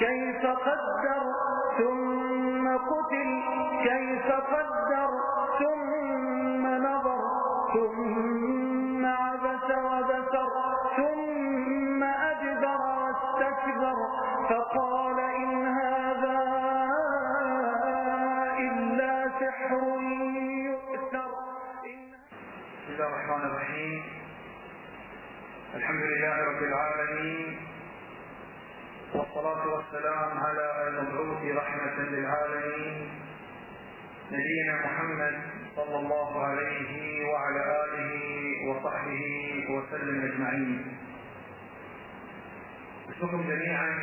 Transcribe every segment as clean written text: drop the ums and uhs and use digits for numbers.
كيف قدر ثم قتل كيف قدر ثم نظر ثم عبس وبسر ثم أدبر واستكبر فقال إن هذا إلا سحر يؤثر. بسم الله الرحمن الرحيم. الحمد لله رب العالمين، والصلاة والسلام على المبعوث رحمة للعالمين نبينا محمد صلى الله عليه وعلى آله وصحبه وسلم أجمعين. أشكركم جميعا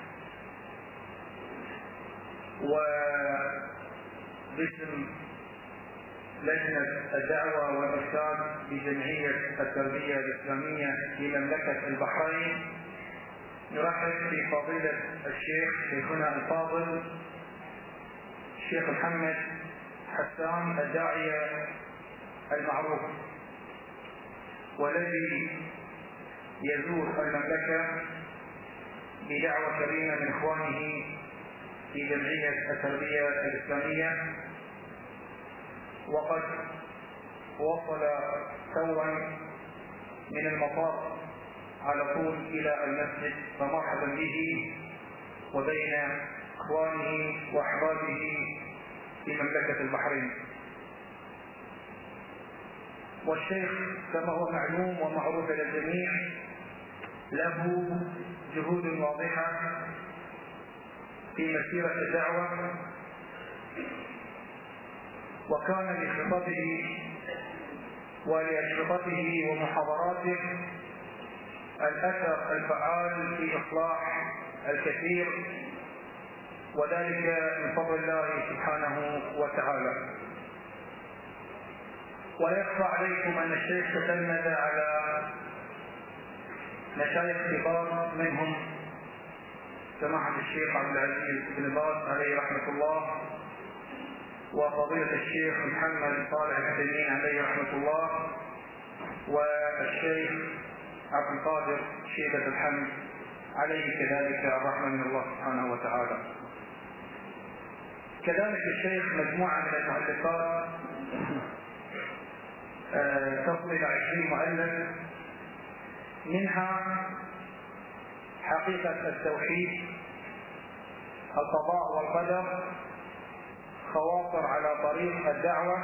وباسم لجنة الدعوة والإرشاد بجمعية التربية الإسلامية في مملكة البحرين نرحب بفضيلة شيخنا الفاضل الشيخ محمد حسان الداعية المعروف، والذي يزور المملكة بدعوة كريمة من إخوانه في جمعية التربية الإسلامية، وقد وصل توا من المطار على طول إلى المسجد، فمرحبا به وبين إخوانه وأحبابه في مملكة البحرين. والشيخ كما هو معلوم ومعروف للجميع له جهود واضحة في مسيرة الدعوة، وكان لخطبه ولأشرطته ومحاضراته الأثر الفعال في إصلاح الكثير، وذلك من فضل الله سبحانه وتعالى. ولا يخفى عليكم أن الشيخ تتلمذ على مشايخ كبار، منهم سماحة الشيخ عبد العزيز بن باز عليه رحمة الله، وفضيلة الشيخ محمد صالح العثيمين عليه رحمة الله، والشيخ عبد القادر شيبة الحمد عليه كذلك الرحمة من الله سبحانه وتعالى. كذلك الشيخ مجموعة من المؤلفات تصل إلى 20 مؤلف، منها حقيقة التوحيد، القضاء والقدر، خواطر على طريق الدعوة،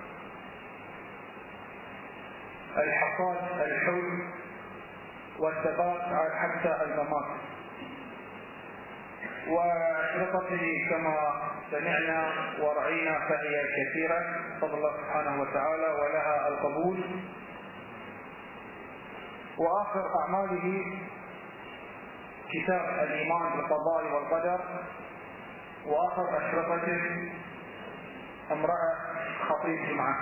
الحصاد الحلم، والثبات حتى الممات. وأشرطته كما سمعنا ورأينا فهي كثيرة بفضل الله سبحانه وتعالى ولها القبول. وآخر أعماله كتاب الإيمان بالقضاء والقدر، وآخر أشرطته امرأة خطيب جمعة.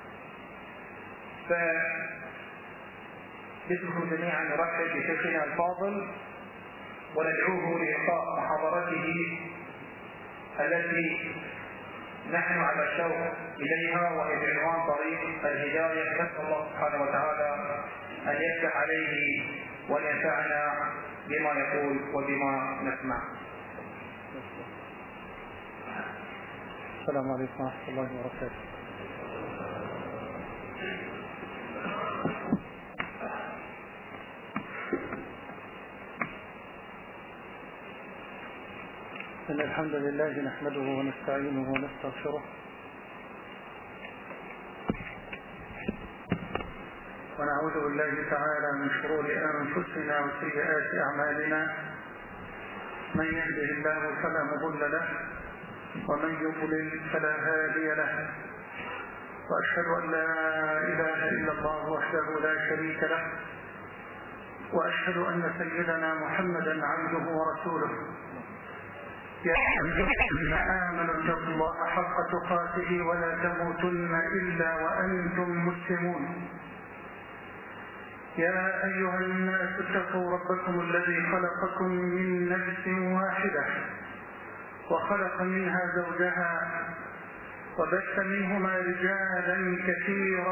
باسمكم جميعا نرحب بشيخنا الفاضل وندعوه لإلقاء محاضرته التي نحن على الشوق إليها، وهي بعنوان طريق الهداية. نسأل الله سبحانه وتعالى أن يفتح عليه وأن ينفعنا بما يقول وبما نسمع. السلام عليكم ورحمة الله وبركاته. إن الحمد لله نحمده ونستعينه ونستغفره ونعوذ بالله تعالى من شرور أنفسنا وسيئات أعمالنا، من يهده الله فلا مضل له ومن يضلل فلا هادي له، وأشهد أن لا إله إلا الله وحده لا شريك له، وأشهد أن سيدنا محمدا عبده ورسوله. يا أيها الذين آمنوا اتقوا الله حق تقاته ولا تموتن إلا وأنتم مسلمون. يا أيها الناس اتقوا ربكم الذي خلقكم من نفس واحدة وخلق منها زوجها وبث منهما رجالا كثيرا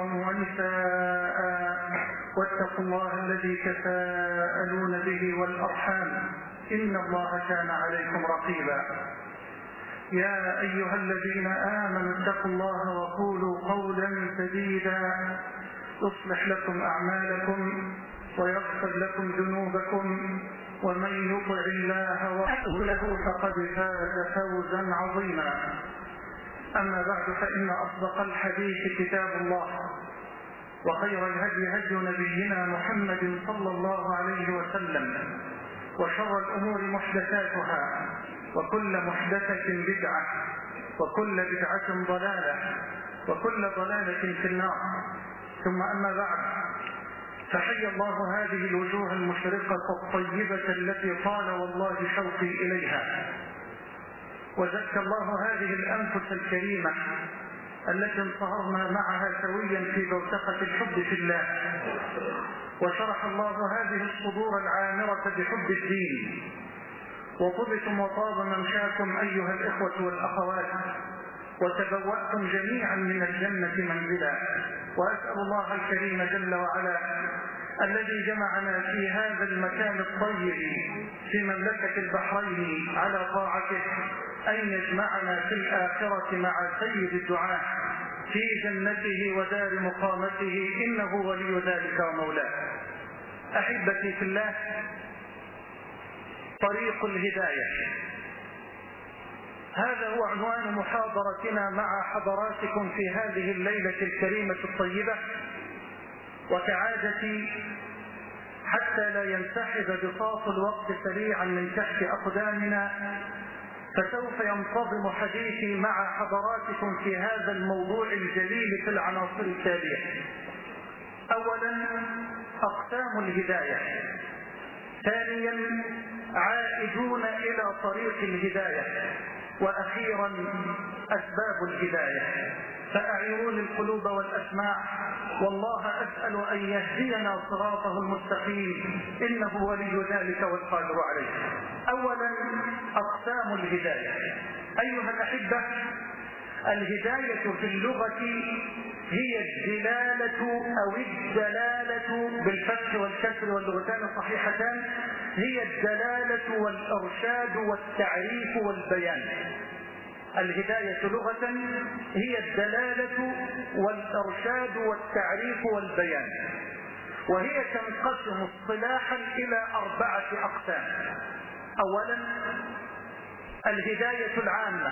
ونساء، واتقوا الله الذي تساءلون به والأرحام إن الله كان عليكم رقيبا. يا أيها الذين آمنوا اتقوا الله وقولوا قولا سديدا يصلح لكم أعمالكم ويغفر لكم ذنوبكم ومن يطع الله ورسوله فقد فاز فوزا عظيما. أما بعد، فإن أصدق الحديث كتاب الله، وخير الهدي هدي نبينا محمد صلى الله عليه وسلم، وشر الأمور محدثاتها، وكل محدثة بدعة، وكل بدعة ضلالة، وكل ضلالة في النار. ثم أما بعد، فحي الله هذه الوجوه المشرقة الطيبة التي طال والله شوقي إليها، وزكى الله هذه الأنفس الكريمة التي انصهرنا معها سويا في بوتقة الحب في الله، وشرح الله هذه الصدور العامرة بحب الدين، وطبتم وطاب ممشاكم أيها الإخوة والأخوات، وتبوأتم جميعا من الجنة منزلا. وأسأل الله الكريم جل وعلا الذي جمعنا في هذا المكان الطيب في مملكة البحرين على طاعته أن يجمعنا في الآخرة مع سيد الدعاء في جنته ودار مقامته، إنه ولي ذلك ومولاه. أحبتي في الله، طريق الهداية، هذا هو عنوان محاضرتنا مع حضراتكم في هذه الليلة الكريمة الطيبة. وكعادتي، حتى لا ينسحب بساط الوقت سريعا من تحت أقدامنا، فسوف ينتظم حديثي مع حضراتكم في هذا الموضوع الجليل في العناصر التالية. أولا، أقسام الهداية. ثانيا، عائدون إلى طريق الهداية. وأخيرا، أسباب الهداية. فأعيروني القلوب والأسماع، والله أسأل أن يهدينا صراطه المستقيم، إنه ولي ذلك والقادر عليه. أولا، أقسام الهداية. أيها الأحبة، الهداية في اللغة هي الدلالة أو الدلالة بالفتح والكسر واللغتان صحيحتان، هي الدلالة والإرشاد والتعريف والبيان. الهداية لغة هي الدلالة والإرشاد والتعريف والبيان، وهي تنقسم اصطلاحا إلى 4 أقسام. أولا، الهداية العامة.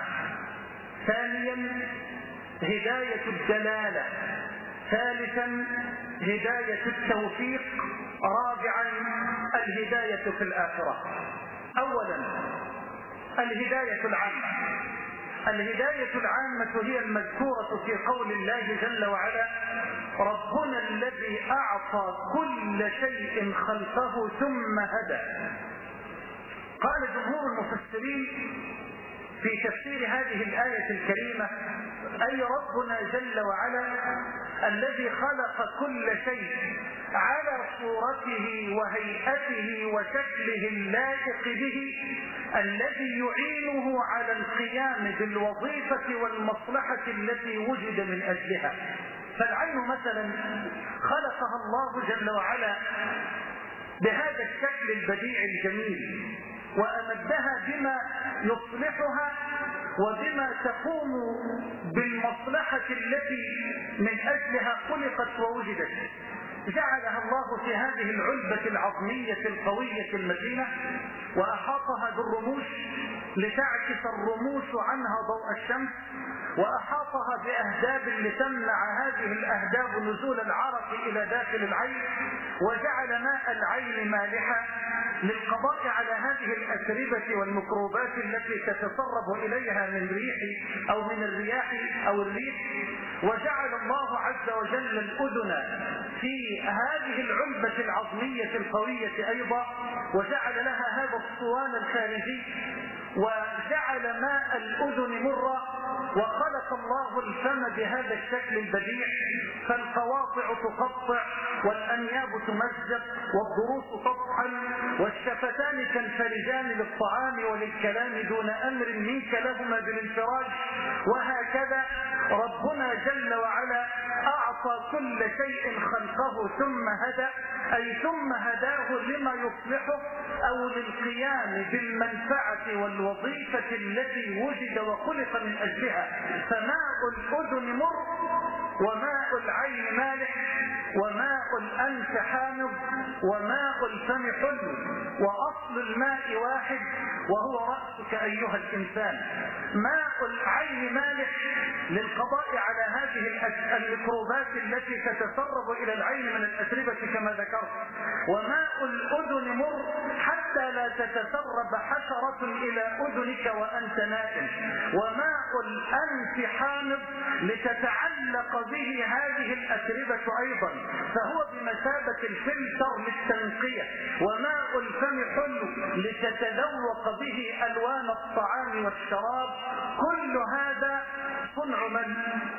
ثانيا، هداية الدلالة. ثالثا، هداية التوفيق. رابعا، الهداية في الآخرة. أولا، الهداية العامة. الهداية العامة هي المذكورة في قول الله جل وعلا: ربنا الذي أعطى كل شيء خلقه ثم هدى. قال جمهور المفسرين في تفسير هذه الآية الكريمة: أي ربنا جل وعلا الذي خلق كل شيء على صورته وهيئته وشكله اللائق به، الذي يعينه على القيام بالوظيفة والمصلحة التي وجد من أجلها. فالعين مثلا خلقها الله جل وعلا بهذا الشكل البديع الجميل، وأمدها بما يصلحها وبما تقوم بالمصلحة التي من أجلها خلقت ووجدت. جعلها الله في هذه العلبة العظمية القوية المتينة، وأحاطها بالرموش لتعكس الرموش عنها ضوء الشمس، وأحاطها بأهداب لتمنع هذه الأهداب نزول العرق إلى داخل العين، وجعل ماء العين مالحا للقضاء على هذه الأتربة والميكروبات التي تتسرب إليها من ريح أو من الرياح أو الريح. وجعل الله عز وجل الأذن في هذه العلبة العظمية القوية أيضا، وجعل لها هذا الصوان الخارجي، وجعل ماء الأذن مرة، وخلق الله الفم بهذا الشكل البديع، فالقواطع تقطع والأنياب تمزق والضروس تطحن والشفتان تنفرجان للطعام وللكلام دون أمر منك لهما بالانفراج. وهكذا ربنا جل وعلا أعطى كل شيء خلقه ثم هدى، أي ثم هداه لما يصلحه أو للقيام بالمنفعة والوظيفة التي وجد وخلق من أجلها. فماء الأذن مر، وماء العين مالح، وماء الأنف حامض، وماء الفم حلو، وأصل الماء واحد وهو رأسك أيها الإنسان. ماء العين مالح للقضاء على هذه الميكروبات التي تتسرب إلى العين من الأتربة كما ذكرت. وماء الأذن مر حتى لا تتسرب حشرة إلى أذنك وأنت نائم. وماء الأنف حامض لتتعلق به هذه الأتربة أيضا، فهو بمثابة الفلتر للتنقية. وماء الفم حلو لتتذوق به ألوان الطعام والشراب. كل هذا صنع من؟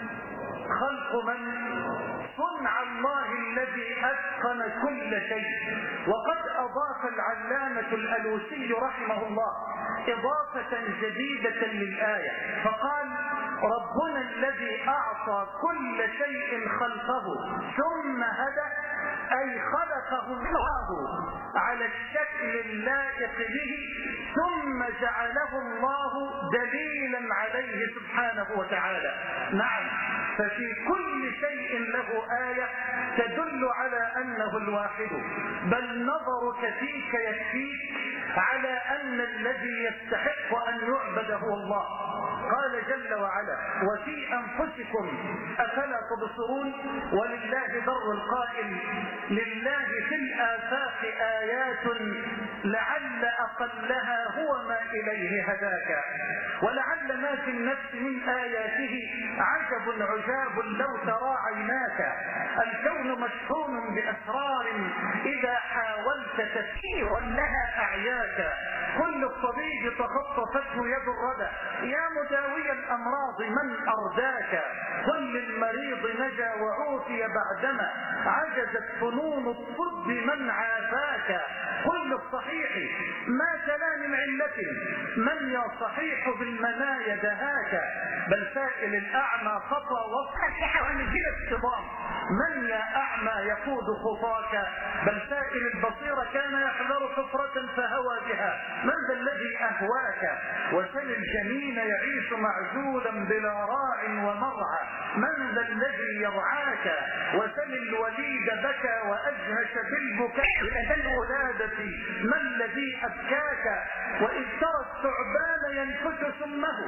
خلق من؟ صنع الله الذي أتقن كل شيء. وقد أضاف العلامة الألوسي رحمه الله إضافة جديدة للآية فقال: ربنا الذي أعطى كل شيء خلقه ثم هدى، أي خلقه الله على الشكل اللائق به ثم جعله الله دليلا عليه سبحانه وتعالى. نعم، ففي كل شيء له آية تدل على أنه الواحد، بل نظرك فيك يكفيك على أن الذي يستحق أن يعبد هو الله. قال جل وعلا: وفي أنفسكم أفلا تبصرون. ولله در القائل: لله في الآفاق آيات لعل أقلها هو ما إليه هداك. ولعل ما في النفس من آياته عجب عجاب لو ترى عيناك. الكون مشحون بأسرار إذا حاولت تفسيرا لها أعياك. كل الطبيب تخطفته يد الردى، يا مداوي الأمراض من أرداك. كل المريض نجا وعوفي بعدما عجزت فنون الطب من عافاك. كل الصحيح ما تلا من علة من يا صحيح بالمنايا دهاك. بل سائل الأعمى خطى وصحح ومثل الصدام من يا أعمى يقود خطاك. بل سائل البصير كان يحذر حفرة فهوى بها من ذا الذي أهواك. وسل الجنين يعيش معزولا بلا راع ومرعى من ذا الذي يرعاك. وسل الوليد بكى وأجهش بالبكاء لدى الولادة ما الذي أبكاك. وإذ ترى الثعبان ينفث سمه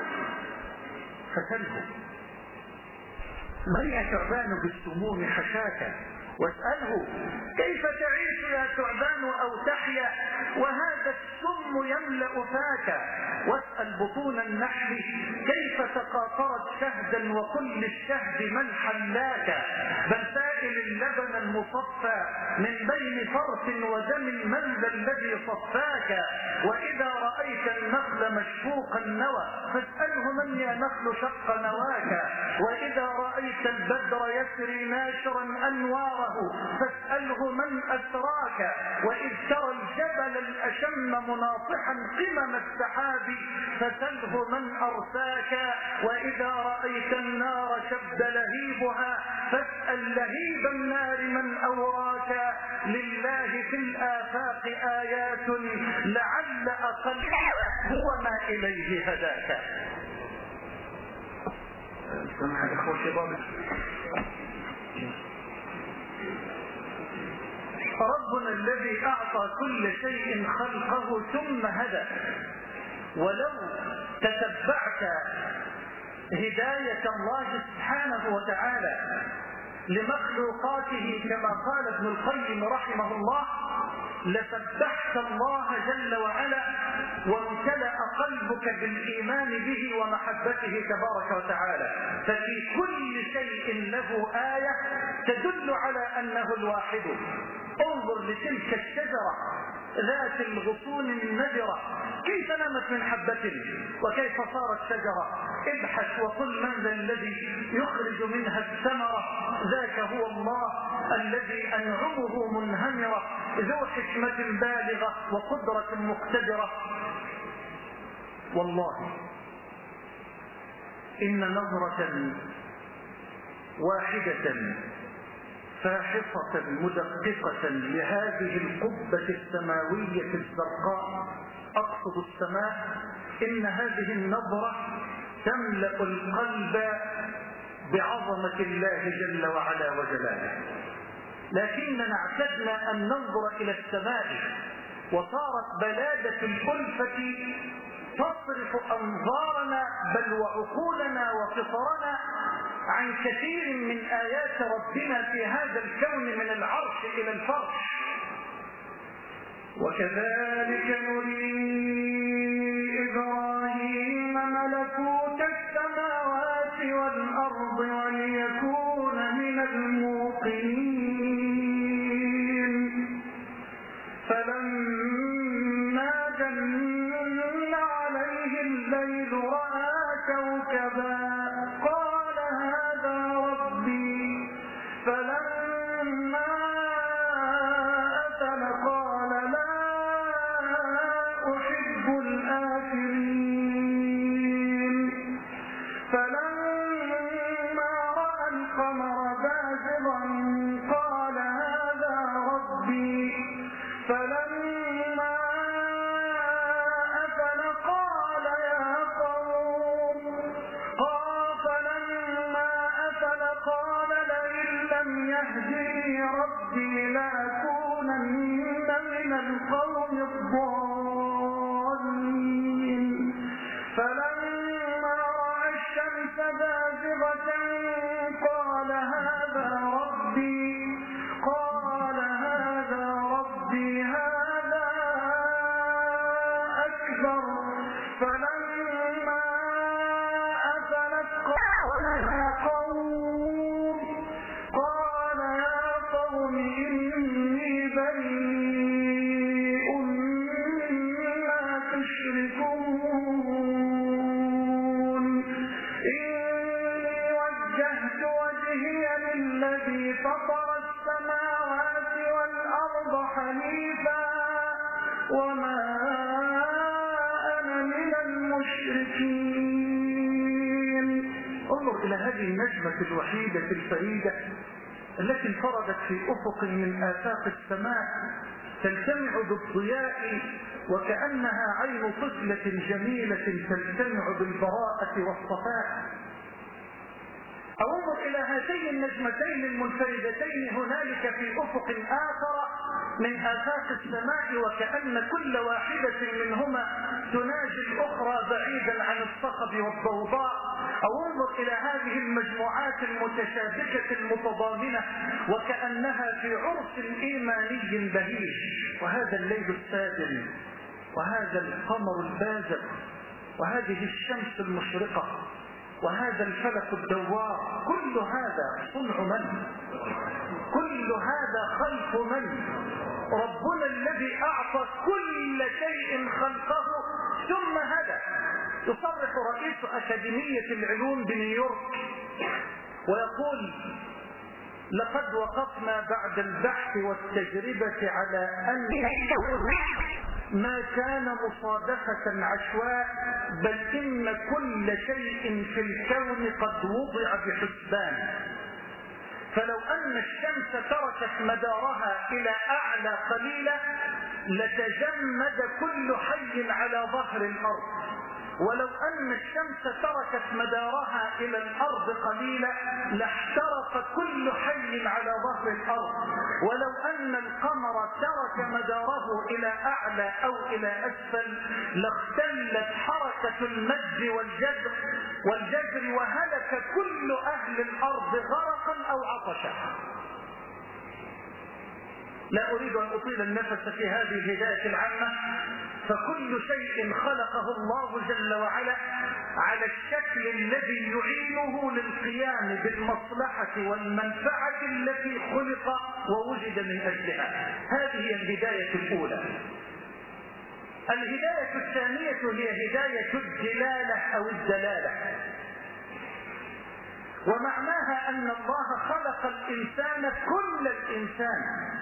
فسله من يا ثعبان بالسموم حشاك. واسأله كيف تعيش يا ثعبان أو تحيا وهذا السم يملأ فاك. واسأل بطون النحل كيف تقاطرت شهدا وكل الشهد من حلاك. بل سائل اللبن المصفى من بين فرث ودم من ذا الذي صفاك. وإذا رأيت النخل مشفوق النوى فاسأله من يا نخل شق نواك. وإذا رأيت البدر يسري ناشرا أنواره فاسأله من أسراك. وإذ ترى الجبل الأشم مناطحا قمم السحاب فسله من أرساك. وإذا رأيت النار شب لهيبها فاسأل لهيب النار من أوراك. لله في الآفاق آيات لعل أقلها هو ما إليه هداك. سمح الإخوة شباب. ربنا الذي أعطى كل شيء خلقه ثم هدى. ولو تتبعت هداية الله سبحانه وتعالى لمخلوقاته كما قال ابن القيم رحمه الله لسبحت الله جل وعلا وامتلأ قلبك بالإيمان به ومحبته تبارك وتعالى. ففي كل شيء له آية تدل على أنه الواحد. انظر لتلك الشجرة ذات الغصون النذرة كيف نمت من حبة وكيف صارت شجرة. ابحث وقل من ذا الذي يخرج منها الثمرة، ذاك هو الله الذي أنعمه منهمرة، ذو حكمة بالغة وقدرة مقتدرة. والله إن نظرة واحدة فاحصة مدققة لهذه القبة السماوية الزرقاء، أقصد السماء، إن هذه النظرة تملأ القلب بعظمة الله جل وعلا وجلاله. لكننا اعتدنا أن ننظر إلى السماء، وصارت بلادة الألفة تصرف أنظارنا بل وعقولنا وفطرنا عن كثير من آيات ربنا في هذا الكون من العرش إلى الفرش. وكذلك نري إبراهيم ملكوت السماوات والأرض وليكون من الموقنين. فلما جن عليه الليل رأى كوكبا قال هذا ربي. فلما أفل قال لا أحب الآفلين. فلما رأى القمر بازغا قال هذا ربي. فلما أفل قال يا قوم لئن لم يهدني ربي لأكونن من القوم الضالين. فلما رأى الشمس بازغة قال هذا ربي هذا أكبر. فلما أفلت قال يا قوم إني بريء مما تشركون. إني وجهت وجهي للذي فطر السماوات والأرض حنيفا وما أنا من المشركين. انظر إلى هذه النجمة الوحيدة الفريدة التي انفردت في أفق من آفاق السماء، تلتمع بالضياء وكأنها عين طفلة جميلة تلتمع بالبراءة والصفاء. أو انظر إلى هاتين النجمتين المنفردتين هنالك في أفق آخر من آفاق السماء، وكأن كل واحدة منهما تناجي الأخرى بعيدا عن الصخب والضوضاء. أو انظر إلى هذه المجموعات المتشابكة المتضامنة وكأنها في عرس إيماني بهيج. وهذا الليل السادر، وهذا القمر البازغ، وهذه الشمس المشرقة، وهذا الفلك الدوار، كل هذا صنع من؟ كل هذا خلق من؟ ربنا الذي أعطى كل شيء خلقه ثم هدى. يصرح رئيس أكاديمية العلوم بنيويورك ويقول: لقد وقفنا بعد البحث والتجربة على أن ما كان مصادفة عشواء، بل إن كل شيء في الكون قد وضع بحسبان. فلو أن الشمس تركت مدارها إلى أعلى قليلا لتجمد كل حي على ظهر الأرض، ولو أن الشمس تركت مدارها إلى الأرض قليلا لاحترق كل حي على ظهر الأرض، ولو أن القمر ترك مداره إلى أعلى أو إلى أسفل لاختلت حركة المد والجزر وهلك كل أهل الأرض غرقا أو عطشا. لا أريد أن أطيل النفس في هذه الهداية العامة، فكل شيء خلقه الله جل وعلا على الشكل الذي يعينه للقيام بالمصلحة والمنفعة التي خلق ووجد من أجلها. هذه البداية الأولى. الهداية الثانية هي هداية الدلالة أو الدلالة، ومعناها أن الله خلق الإنسان كل الإنسان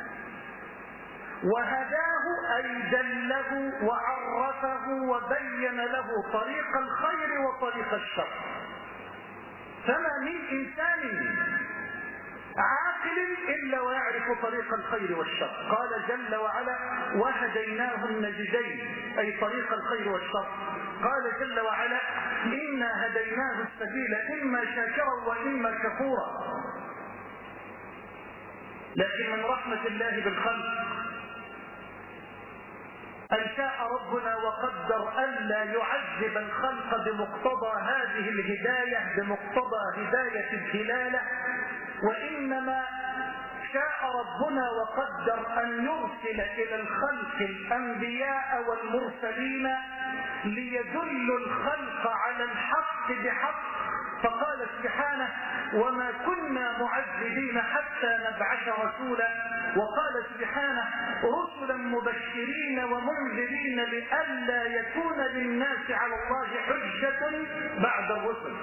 وهداه أي دله وعرفه وبين له طريق الخير وطريق الشر. فما من إنسان عاقل إلا ويعرف طريق الخير والشر. قال جل وعلا وهديناه النجدين أي طريق الخير والشر. قال جل وعلا إنا هديناه السبيل إما شاكرا وإما كفورا. لكن من رحمة الله بالخلق أن شاء ربنا وقدر ألا يعذب الخلق بمقتضى هذه الهداية، بمقتضى هداية الدلالة، وإنما شاء ربنا وقدر أن يرسل إلى الخلق الأنبياء والمرسلين ليدلوا الخلق على الحق بحق. فقال سبحانه وما كنا معذبين حتى نبعث رسولا، وقال سبحانه رسلا مبشرين ومنذرين لئلا يكون للناس على الله حجة بعد الرسل.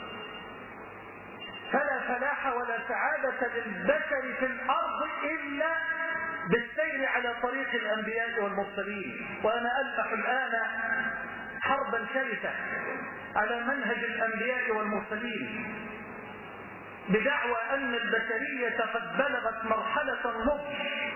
فلا فلاح ولا سعادة للبشر في الأرض إلا بالسير على طريق الأنبياء والمرسلين. وأنا ألمح الآن حربا شرسة على منهج الأنبياء والمرسلين بدعوى أن البشرية قد بلغت مرحلة النضج،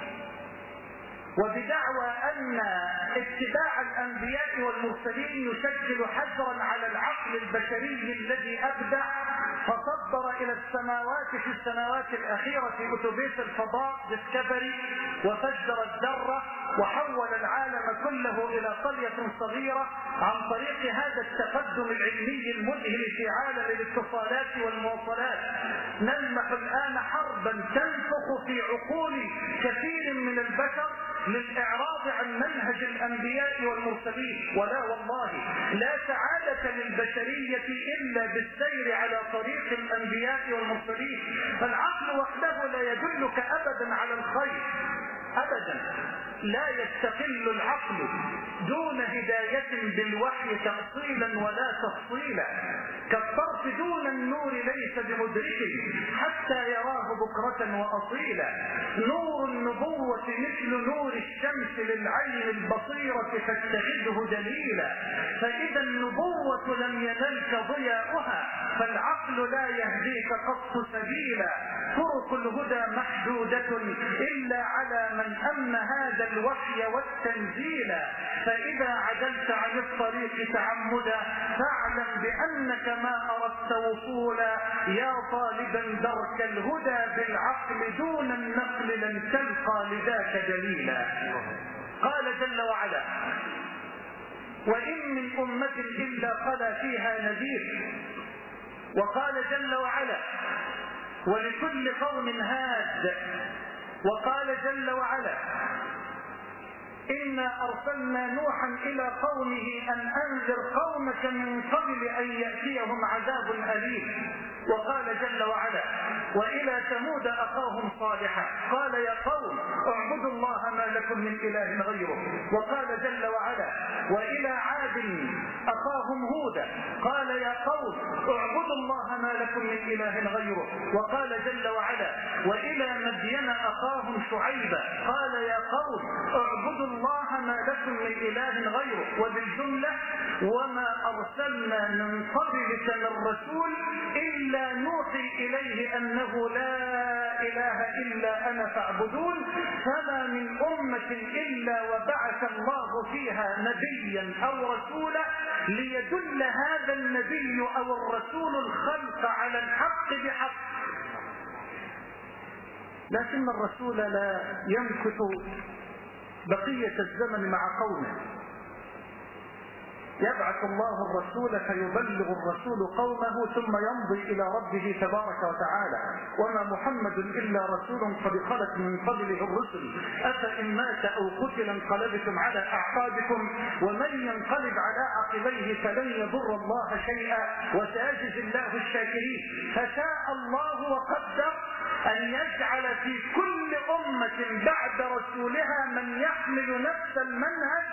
وبدعوى أن اتباع الأنبياء والمرسلين يشكل حجرا على العقل البشري الذي أبدع فصدر إلى السماوات في السنوات الأخيرة في أتوبيس الفضاء ديسكفري وفجر الذرة وحول العالم كله إلى قرية صغيرة عن طريق هذا التقدم العلمي المذهل في عالم الاتصالات والمواصلات. نلمح الآن حربا تنفخ في عقول كثير من البشر للإعراض عن منهج الأنبياء والمرسلين. ولا والله لا سعادة للبشرية إلا بالسير على طريق الأنبياء والمرسلين. فالعقل وحده لا يدلك أبدا على الخير أبدا. لا يستقل العقل دون هداية بالوحي تأصيلا ولا تفصيلا، كالطرف دون النور ليس بمدرك حتى يراه بكرة وأصيلا. نور النبوة مثل نور الشمس للعين البصيرة فاتخذه دليلا، فإذا النبوة لم ينلك ضياؤها فالعقل لا يهديك قط سبيلا. طرق الهدى محدودة إلا على من أم هذا الوحي والتنزيل، فإذا عدلت عن الطريق تعمدا فاعلم بأنك ما أردت وصولا. يا طالبا درك الهدى بالعقل دون النقل لن تلقى لذاك دليلا. قال جل وعلا وإن من أمة إلا خلا فيها نذير. وقال جل وعلا ولكل قوم هاد. وقال جل وعلا إنا أرسلنا نوحا إلى قومه أن أنذر قومك من قبل أن يأتيهم عذاب أليم. وقال جل وعلا وإلى ثمود أخاهم صالحا قال يا قوم اعبدوا الله ما لكم من إله غيره. وقال جل وعلا وإلى عاد أخاهم هودا قال يا قوم اعبدوا الله ما لكم من إله غيره. وقال جل وعلا وإلى مدين أخاهم شعيبا قال يا قوم اعبدوا الله ما لكم من إله غيره. وبالجملة وما أرسلنا من قبلك من رسول إلا نوحي إليه أنه لا إله إلا أنا فاعبدون. فما من أمة إلا وبعث الله فيها نبيا أو رسولا ليدل هذا النبي أو الرسول الخلق على الحق بحق. لكن الرسول لا يمكث بقية الزمن مع قومه، يبعث الله الرسول فيبلغ الرسول قومه ثم يمضي إلى ربه تبارك وتعالى. وما محمد إلا رسول قد خلت من قبله الرسل أفإن مات أو قتل انقلبتم على أعقابكم ومن ينقلب على عقبيه فلن يضر الله شيئا وسيجزي الله الشاكرين. فشاء الله وقدر أن يجعل في كل أمة بعد رسولها من يحمل نفس المنهج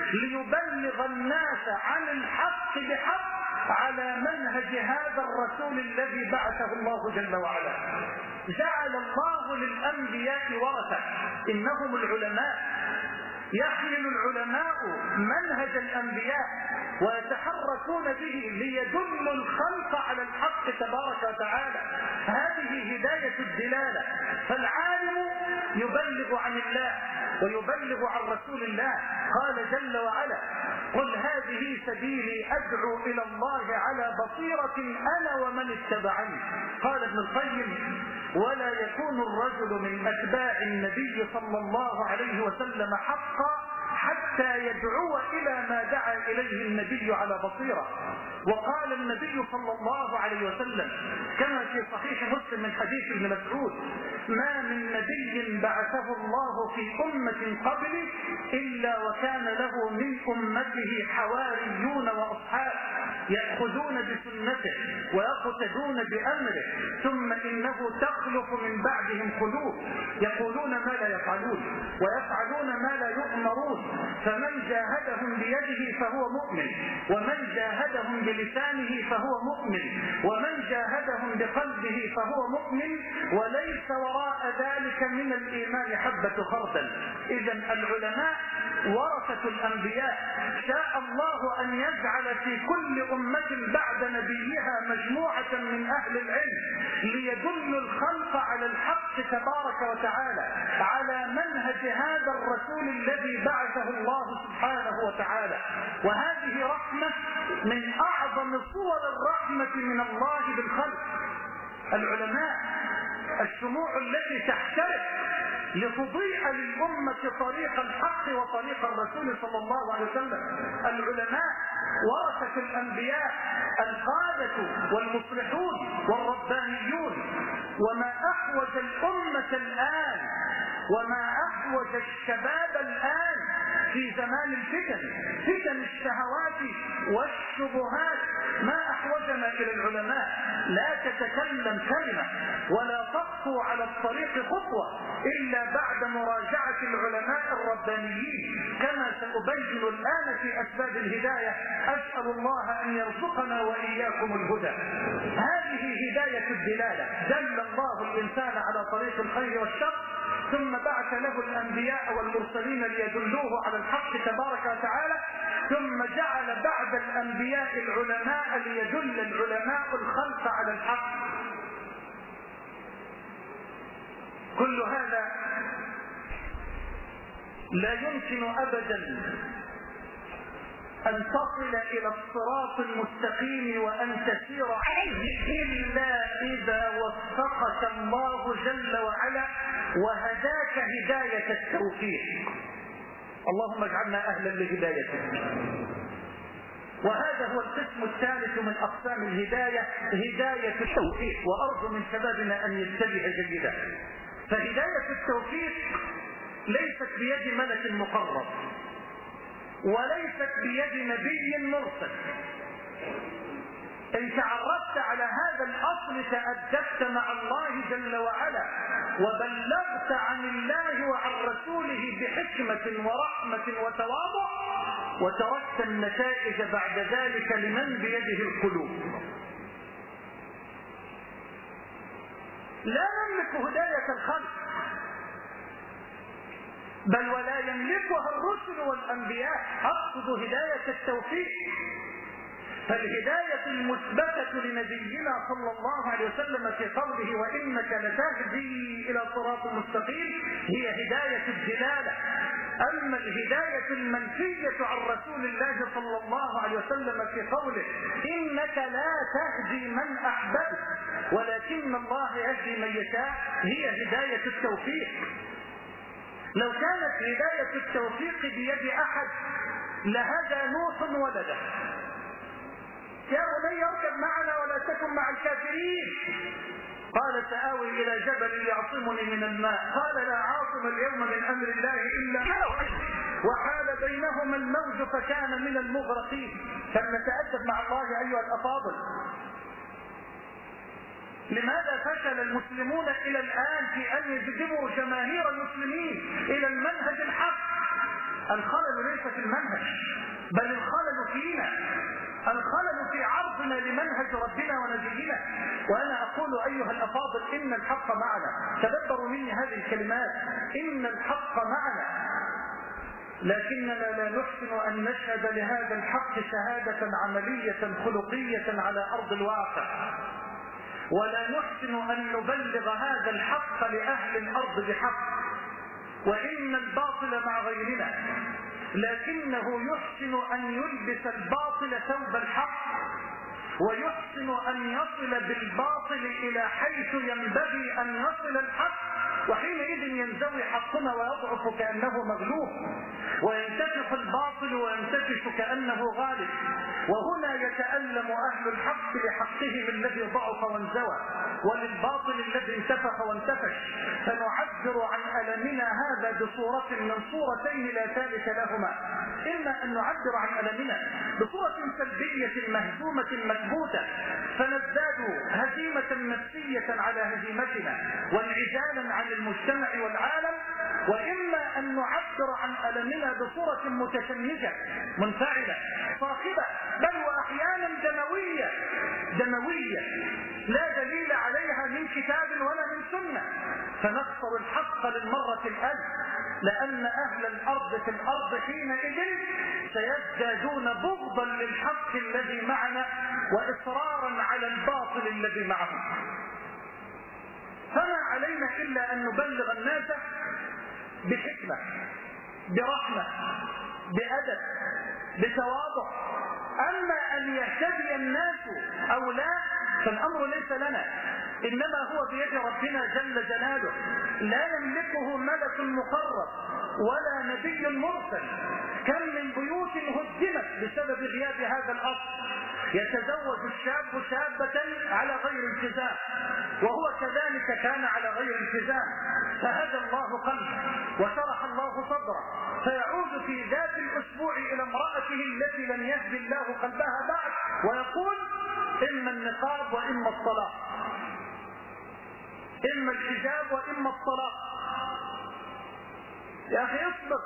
ليبلغ الناس عن الحق بحق على منهج هذا الرسول الذي بعثه الله جل وعلا. جعل الله للأنبياء ورثة، إنهم العلماء، يحمل العلماء منهج الأنبياء ويتحركون به ليدلوا الخلق على الحق تبارك وتعالى. هذه هداية الدلالة. فالعالم يبلغ عن الله ويبلغ عن رسول الله. قال جل وعلا: قل هذه سبيلي أدعو إلى الله على بصيرة أنا ومن اتبعني. قال ابن القيم: ولا يكون الرجل من أتباع النبي صلى الله عليه وسلم حقا حتى يدعو إلى ما دعا إليه النبي على بصيرة. وقال النبي صلى الله عليه وسلم كما في صحيح مسلم من حديث ابن مسعود: ما من نبي بعثه الله في أمة قبله إلا وكان له من أمته حواريون وأصحاب يأخذون بسنته ويقتدون بأمره، ثم إنه تخلف من بعدهم قلوب يقولون ما لا يفعلون ويفعلون ما لا يؤمرون، فمن جاهدهم بيده فهو مؤمن، ومن جاهدهم بلسانه فهو مؤمن، ومن جاهدهم بقلبه فهو مؤمن، وليس وراء ذلك من الإيمان حبة خردل. إذن العلماء ورثة الأنبياء. شاء الله أن يجعل في كل أمة بعد نبيها مجموعة من أهل العلم ليدلوا الخلق على الحق تبارك وتعالى على منهج هذا الرسول الذي بعثه الله سبحانه وتعالى. وهذه رحمة من أعظم صور الرحمة من الله بالخلق. العلماء الشموع التي تحترق لتضيء للأمة طريق الحق وطريق الرسول صلى الله عليه وسلم. العلماء ورثة الأنبياء، القادة والمصلحون والربانيون. وما أحوج الأمة الآن وما أحوج الشباب الآن في زمان الفتن، فتن الشهوات والشبهات، ما أحوجنا إلى العلماء. لا تتكلم كلمة ولا تخطو على الطريق خطوة إلا بعد مراجعة العلماء الربانيين، كما سأبين الآن في أسباب الهداية. أسأل الله أن يرزقنا وإياكم الهدى. هذه هداية الدلالة. دل الله الإنسان على طريق الخير والشر، ثم بعث له الأنبياء والمرسلين ليدلوه على الحق تبارك وتعالى، ثم جعل بعد الأنبياء العلماء ليدل العلماء الخلق على الحق. كل هذا لا يمكن أبدا أن تصل إلى الصراط المستقيم وأن تسير عليه إلا إذا وفقك الله جل وعلا وهداك هداية التوفيق. اللهم اجعلنا أهلا لهدايتك. وهذا هو القسم الثالث من أقسام الهداية، هداية التوفيق. وأرجو من شبابنا أن ينتبه جيدا. فهداية التوفيق ليست بيد ملك مقرب وليست بيد نبي مرسل. إن تعرفت على هذا الأصل تأدبت مع الله جل وعلا وبلغت عن الله وعن رسوله بحكمة ورحمة وتواضع، وتركت النتائج بعد ذلك لمن بيده القلوب. لا نملك هداية الخلق، بل ولا يملكها الرسل والأنبياء. أقصد هداية التوفيق. فالهداية المثبتة لنبينا صلى الله عليه وسلم في قوله وإنك لتهدي إلى صراط مستقيم هي هداية الدلالة. أما الهداية المنفية عن رسول الله صلى الله عليه وسلم في قوله إنك لا تهدي من أحببت ولكن الله يهدي من يشاء هي هداية التوفيق. لو كانت هداية التوفيق بيد أحد لهدى نوح ولده. يا بني اركب معنا ولا تكن مع الكافرين. قال سآوي إلى جبل يعصمني من الماء. قال لا عاصم اليوم من أمر الله إلا من رحم. وحال بينهما الموج فكان من المغرقين. فلنتأدب مع الله أيها الأفاضل. لماذا فشل المسلمون إلى الآن في أن يجذبوا جماهير المسلمين إلى المنهج الحق؟ الخلل ليس في المنهج، بل الخلل فينا، الخلل في عرضنا لمنهج ربنا ونبينا. وأنا أقول أيها الأفاضل إن الحق معنا، تدبروا مني هذه الكلمات، إن الحق معنا، لكننا لا نحسن أن نشهد لهذا الحق شهادة عملية خلقية على أرض الواقع، ولا نحسن أن نبلغ هذا الحق لأهل الأرض بحق، وإن الباطل مع غيرنا، لكنه يحسن أن يلبس الباطل ثوب الحق، ويحسن أن يصل بالباطل إلى حيث ينبغي أن يصل الحق، وحينئذ ينزوي حقنا ويضعف كأنه مغلوب، وينتفخ الباطل وينتفش كأنه غالب. وهنا يتألم أهل الحق لحقهم الذي ضعف وانزوى، وللباطل الذي انتفخ وانتفش. فنعبر عن ألمنا هذا بصورة من صورتين لا ثالث لهما: إما أن نعبر عن ألمنا بصورة سلبية مهزومة مكبوتة فنزداد هزيمة نفسية على هزيمتنا وانعزالا عن المجتمع والعالم، وإما أن نعبر عن ألمنا بصورة متشنجة منفعلة صاخبة، بل وأحيانا دموية لا دليل عليها من كتاب ولا من سنة، فنخسر الحق للمرة الألف، لأن أهل الأرض في الأرض حينئذ سيزدادون بغضا للحق الذي معنا وإصرارا على الباطل الذي معهم. فما علينا إلا أن نبلغ الناس بحكمة، برحمة، بأدب، بتواضع. أما أن يهتدي الناس أو لا فالأمر ليس لنا، إنما هو بيد ربنا جل جلاله، لا يملكه ملك مقرب ولا نبي مرسل. كم من بيوت هدمت بسبب غياب هذا الأصل. يتزوج الشاب شابة على غير التزام، وهو كذلك كان على غير التزام، فهدى الله قلبه وشرح الله صدره، فيعود في ذات الأسبوع إلى امرأته التي لم يهدي الله قلبها بعد، ويقول: إما النقاب وإما الطلاق، إما الحجاب وإما الطلاق. يا أخي اصبر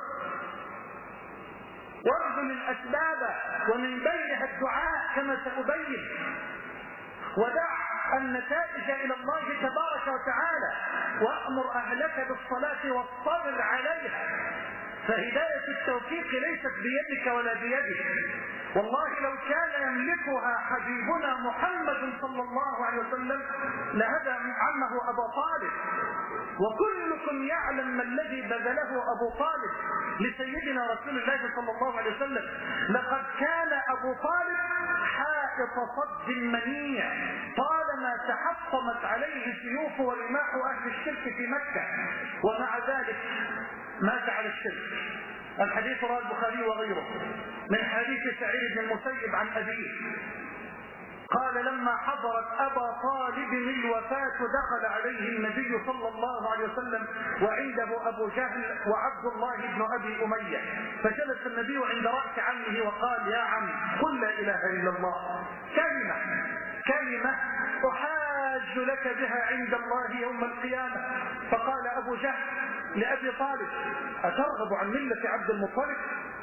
وارجل الأسباب ومن بينها الدعاء كما سأبين، ودع النتائج إلى الله تبارك وتعالى، وأمر أهلك بالصلاة واصطبر عليها، فهداية التوفيق ليست بيدك ولا بيدك. والله لو كان يملكها حبيبنا محمد صلى الله عليه وسلم لهدى عمه أبا طالب، وكلكم يعلم ما الذي بذله أبو طالب لسيدنا رسول الله صلى الله عليه وسلم. لقد كان أبو طالب حائط صد منيع طالما تحطمت عليه سيوف ورماح أهل الشرك في مكة، ومع ذلك مات على الشرك. الحديث رواه البخاري وغيره من حديث سعيد بن المسيب عن أبيه قال: لما حضرت أبا طالب الوفاة دخل عليه النبي صلى الله عليه وسلم وعنده أبو جهل وعبد الله بن أبي أمية، فجلس النبي عند رأس عمه وقال: يا عم قل لا إله إلا الله، كلمة أحاج لك بها عند الله يوم القيامة. فقال أبو جهل لأبي طالب: أترغب عن ملة عبد المطلب؟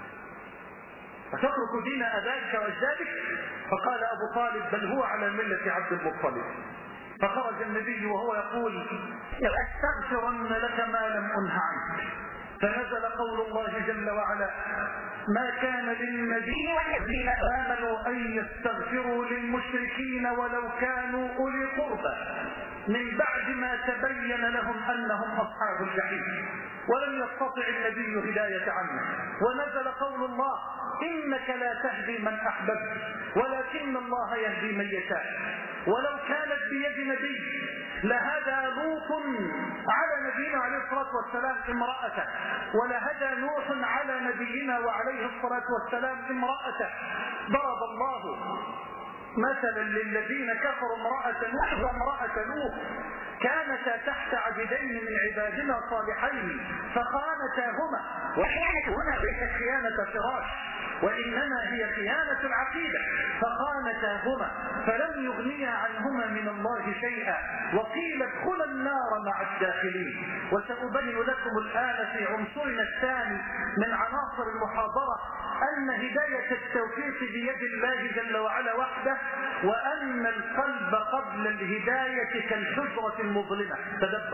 أتترك دين أبائك وأجدادك؟ فقال أبو طالب: بل هو على ملة عبد المطلب. فخرج النبي وهو يقول: لأستغفرن لك ما لم أنه عنك. فنزل قول الله جل وعلا: ما كان للنبي والذين آمنوا أن يستغفروا للمشركين ولو كانوا أولي قربى من بعد ما تبين لهم أنهم أصحاب الجحيم، ولم يستطع النبي هداية عنه. ونزل قول الله: إنك لا تهدي من أحببت ولكن الله يهدي من يشاء. ولو كانت بيد نبي لهدى لوط على نبينا عليه الصلاة والسلام امرأته، ولهدى نوح على نبينا وعليه الصلاة والسلام امرأته. ضرب الله مثلا للذين كفروا امرأة نوح وامرأة لوط كانتا تحت عبدين من عبادنا صالحين فخانتاهما، وخيانة هنا ليست خيانة فراش وإنما هي خيانة العقيدة، فخانتاهما فلم يغنيا عنهما من الله شيئا وقيل ادخلا النار النار مع الداخلين. وسأبين لكم الآن في عنصرنا الثاني من عناصر المحاضرة أن هداية التوفيق بيد الله جل وعلا وحده، وأن القلب قبل الهداية كالحجرة المظلمة. تدبر،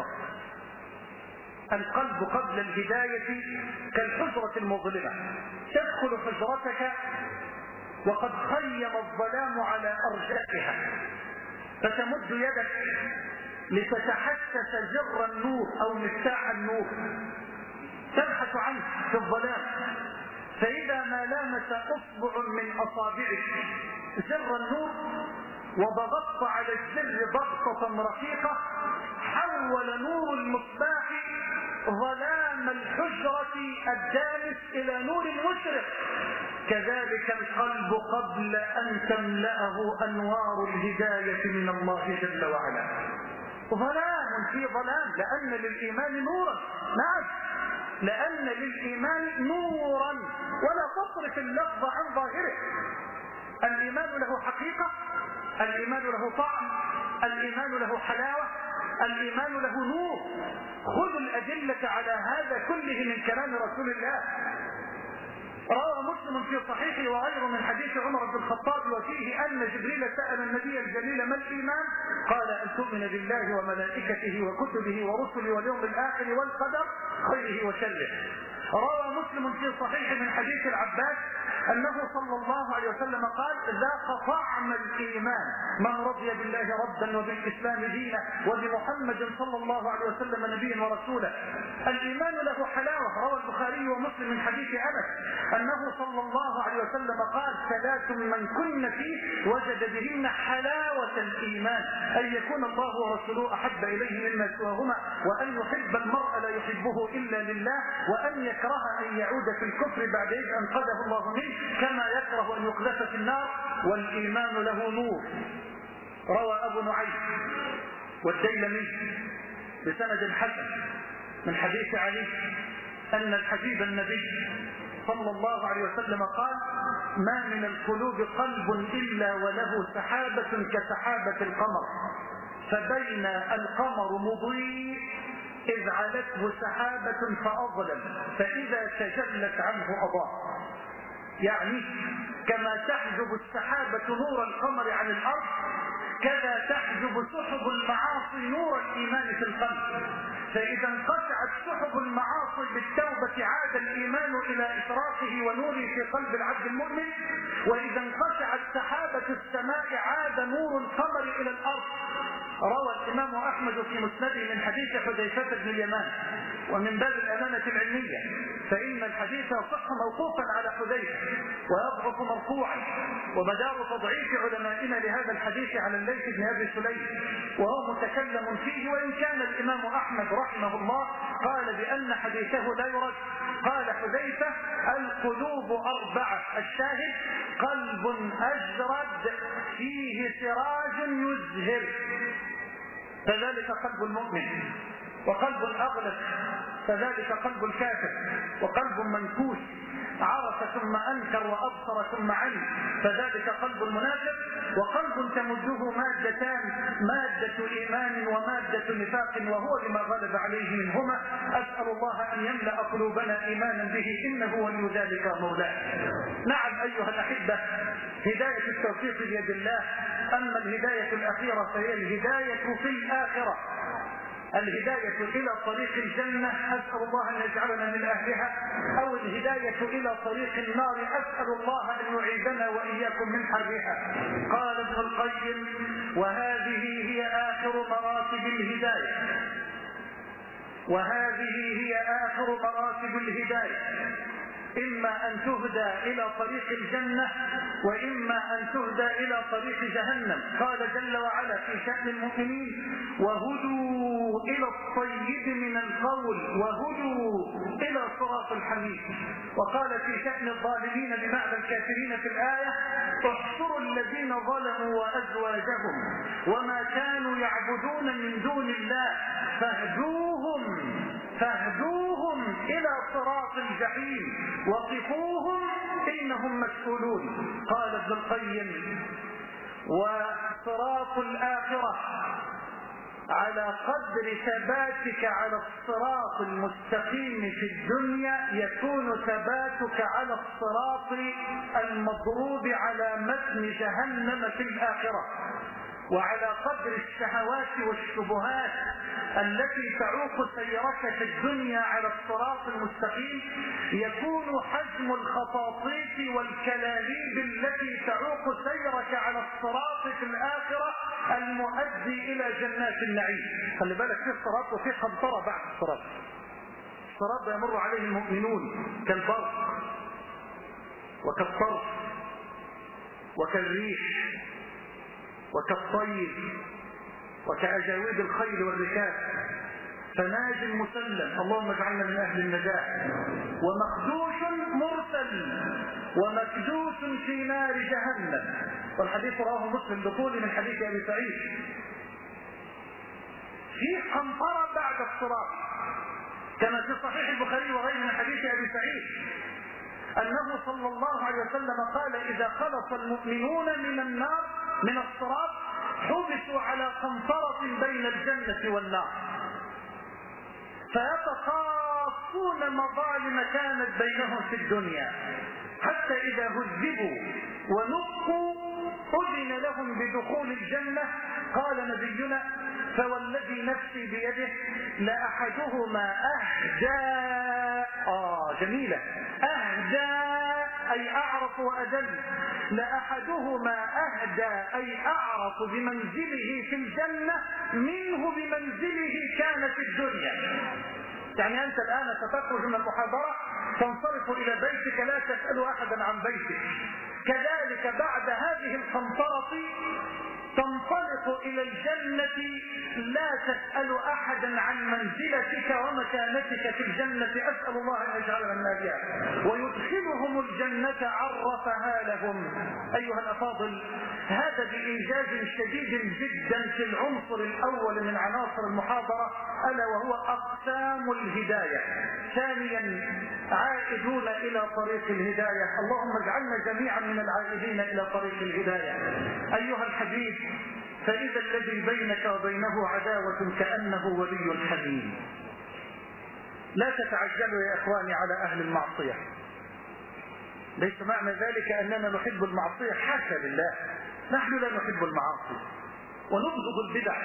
القلب قبل الهداية كالحجرة المظلمة. تدخل حجرتك وقد خيم الظلام على أرجائها، فتمد يدك لتتحسس زر النور أو مفتاح النور، تبحث عنه في الظلام، فإذا ما لامس أصبع من أصابعك زر النور وضغطت على الزر ضغطة رقيقة، حول نور المصباح ظلام الحجرة الدامس إلى نور مشرق. كذلك القلب قبل أن تملأه أنوار الهداية من الله جل وعلا. ظلام في ظلام، لأن للإيمان نورا. نعم، لأن للإيمان نورا، ولا تصرف اللفظ عن ظاهره. الإيمان له حقيقة، الإيمان له طعم، الإيمان له حلاوة، الإيمان له نور. خذوا الأدلة على هذا كله من كلام رسول الله. روى مسلم في صحيحه وغيره من حديث عمر بن الخطاب وفيه أن جبريل سأل النبي الجليل ما الإيمان؟ قال أن تؤمن بالله وملائكته وكتبه ورسله واليوم الآخر والقدر خيره وشره. روى مسلم في صحيح من حديث العباس أنه صلى الله عليه وسلم قال ذاق طعم الإيمان من رضي بالله ربا وبالإسلام دينا وبمحمد صلى الله عليه وسلم نبيا ورسولا. الإيمان له حلاوة. روى البخاري ومسلم من حديث أنس أنه صلى الله عليه وسلم قال ثلاث من كن فيه وجد بهن حلاوة الإيمان، أن يكون الله ورسوله أحب إليه مما سواهما، وأن يحب المرء لا يحبه إلا لله، وأن يكره أن يعود في الكفر بعد إذ أنقذه الله منه، كما يكره أن يقذف في النار. والإيمان له نور. روى أبو نعيم والديلمي بسند حسن من حديث علي أن الحبيب النبي صلى الله عليه وسلم قال ما من القلوب قلب إلا وله سحابة كسحابة القمر، فبين القمر مضيء إذ علته سحابة فأظلم، فإذا تجلت عنه أضاء. يعني كما تحجب السحابة نور القمر عن الأرض، كذا تحجب سحب المعاصي نور الإيمان في القلب. فإذا انقطعت سحب المعاصي بالتوبة عاد الإيمان إلى إشراقه ونوره في قلب العبد المؤمن، وإذا انقطعت سحابة السماء عاد نور القمر إلى الأرض. روى الإمام أحمد في مسنده من حديث حذيفة بن اليمان، ومن باب الأمانة العلمية فإن الحديث صح موقوفا على حذيفة ويضعف مرفوعا، ومدار تضعيف علمائنا لهذا الحديث على الليث بن أبي سليم وهو متكلم فيه، وإن كان الإمام أحمد رحمه الله قال بأن حديثه لا يرد. قال حذيفة القلوب أربعة، الشاهد قلب أجرد فيه سراج يزهر، فذلك قلب المؤمن، وقلب أغلق فذلك قلب الكافر، وقلب منكوس عرف ثم أنكر وأبصر ثم علم فذلك قلب المنافق، وقلب تمده مادتان، مادة إيمان ومادة نفاق، وهو لما غلب عليه منهما. أسأل الله أن يملأ قلوبنا إيمانا به إنه ولي ذلك مولاه. نعم أيها الأحبة، هداية التوفيق بيد الله. أما الهداية الأخيرة فهي الهداية في الآخرة، الهداية إلى طريق الجنة، أسأل الله أن يجعلنا من أهلها، أو الهداية إلى طريق النار، أسأل الله أن يعيذنا وإياكم من حرها. قال ابن القيم وهذه هي آخر مراتب الهداية، وهذه هي آخر مراتب الهداية، إما أن تهدى إلى طريق الجنة وإما أن تهدى إلى طريق جهنم. قال جل وعلا في شأن المؤمنين وهدوا إلى الطيب من القول وهدوا إلى صراط الحميد. وقال في شأن الظالمين بمعنى الكافرين في الآية احصروا الذين ظلموا وأزواجهم وما كانوا يعبدون من دون الله فاهدوهم إلى صراط الجحيم وقفوهم إنهم مسؤولون. قال ابن القيم وصراط الآخرة على قدر ثباتك على الصراط المستقيم في الدنيا يكون ثباتك على الصراط المضروب على متن جهنم في الآخرة. وعلى قدر الشهوات والشبهات التي تعوق سيرك في الدنيا على الصراط المستقيم يكون حجم الخطاطيف والكلاليب التي تعوق سيرك على الصراط في الآخرة المؤدي إلى جنات النعيم. خلي بالك في الصراط وفي قنطرة بعد الصراط. الصراط يمر عليه المؤمنون كالبرق وكالطرف وكالريح وكالطير وكأجاويد الخيل والركاب، فناج مسلم اللهم اجعلنا من أهل النجاة، ومخدوش مرسل ومكدوس في نار جهنم. والحديث رواه مسلم بطول من حديث أبي سعيد. في قنطرة بعد الصراط كما في صحيح البخاري وغيره من حديث أبي سعيد أنه صلى الله عليه وسلم قال إذا خلص المؤمنون من النار من الصراط حبسوا على قنطرة بين الجنة والنار فيتقاصون مظالم كانت بينهم في الدنيا حتى إذا هذبوا ونقوا أذن لهم بدخول الجنة. قال نبينا فوالذي نفسي بيده لأحدهما أهدى جميلة أهدى أي أعرف وأدل لأحدهما أهدى أي أعرف بمنزله في الجنة منه بمنزله كان في الدنيا. يعني أنت الآن ستخرج من المحاضرة تنصرف إلى بيتك لا تسأل أحدا عن بيتك، كذلك بعد هذه القنطرة تنطلق إلى الجنة لا تسأل أحدا عن منزلتك ومكانتك في الجنة. أسأل الله أن يجعلنا من أهلها ويدخلهم الجنة عرفها لهم. أيها الأفاضل، هذا بإيجاز شديد جدا في العنصر الأول من عناصر المحاضرة ألا وهو أقسام الهداية. ثانيا عائدون إلى طريق الهداية. اللهم اجعلنا جميعا من العائدين إلى طريق الهداية. أيها الحبيب، فإذا الذي بينك وبينه عداوة كأنه ولي حميم. لا تتعجلوا يا إخواني على أهل المعصية، ليس معنى ذلك أننا نحب المعصية، حاشا لله، نحن لا نحب المعاصي ونبغض البدع،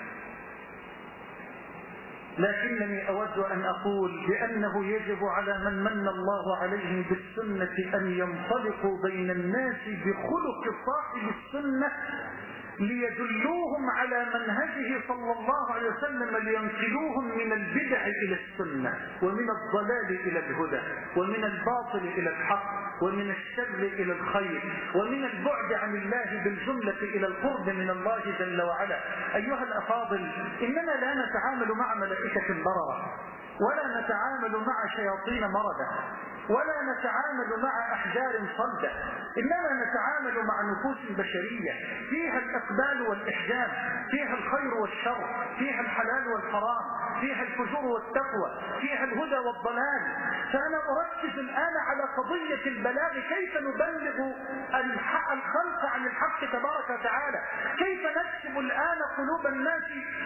لكنني أود أن أقول بأنه يجب على من من الله عليهم بالسنة أن ينطلقوا بين الناس بخلق صاحب السنة ليدلوهم على منهجه صلى الله عليه وسلم، لينقلوهم من البدع إلى السنة ومن الضلال إلى الهدى ومن الباطل إلى الحق ومن الشر إلى الخير ومن البعد عن الله بالجملة إلى القرب من الله جل وعلا. أيها الأفاضل، إننا لا نتعامل مع ملائكة بررة ولا نتعامل مع شياطين مردة ولا نتعامل مع أحجار صلدة، إنما نتعامل مع نفوس بشرية فيها الإقبال والإحجام، فيها الخير والشر، فيها الحلال والحرام، فيها الفجور والتقوى، فيها الهدى والضلال. فأنا أركز الآن على قضية البلاغ، كيف نبلغ الخلق عن الحق تبارك وتعالى، كيف نكسب الآن قلوب الناس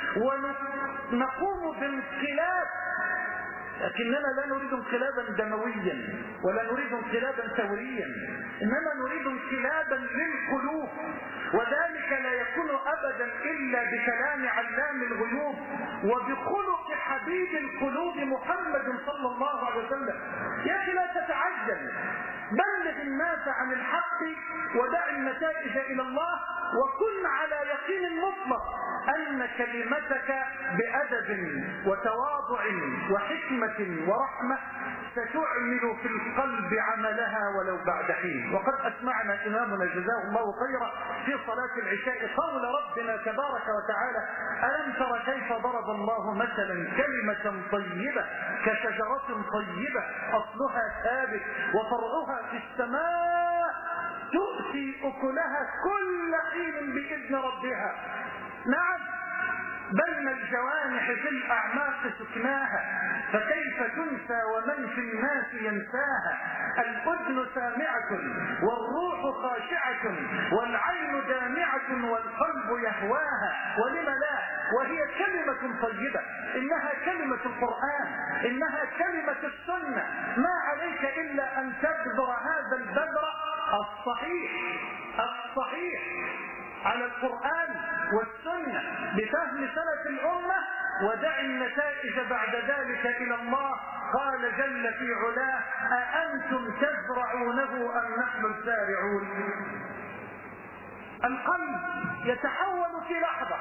ونقوم بانقلاب. لكننا لا نريد انقلابا دمويا ولا نريد انقلابا ثوريا، انما نريد انقلابا للقلوب، وذلك لا يكون ابدا الا بكلام علام الغيوب وبخلق حبيب القلوب محمد صلى الله عليه وسلم. يا اخي لا تتعجل، بلغ الناس عن الحق ودع النتائج الى الله، وكن على يقين مطلق ان كلمتك بادب وتواضع وحكمة ورحمة ستعمل في القلب عملها ولو بعد حين. وقد أسمعنا إمامنا جزاه الله خيرا في صلاة العشاء قول ربنا تبارك وتعالى: ألم تر كيف ضرب الله مثلا كلمة طيبة كشجرة طيبة أصلها ثابت وفرعها في السماء تؤتي أكلها كل حين بإذن ربها. نعم، بين الجوانح في الأعماق سكناها، فكيف تنسى ومن في الناس ينساها. الأذن سامعة والروح خاشعة والعين دامعة والقلب يهواها، ولم لا وهي كلمة طيبة، إنها كلمة القرآن، إنها كلمة السنة. ما عليك إلا أن تبذر هذا البذر الصحيح على القرآن والسنة بفهم سلف الأمة، ودع النتائج بعد ذلك إلى الله. قال جل في علاه: أأنتم تزرعونه أم نحن الزارعون؟ القلب يتحول في لحظة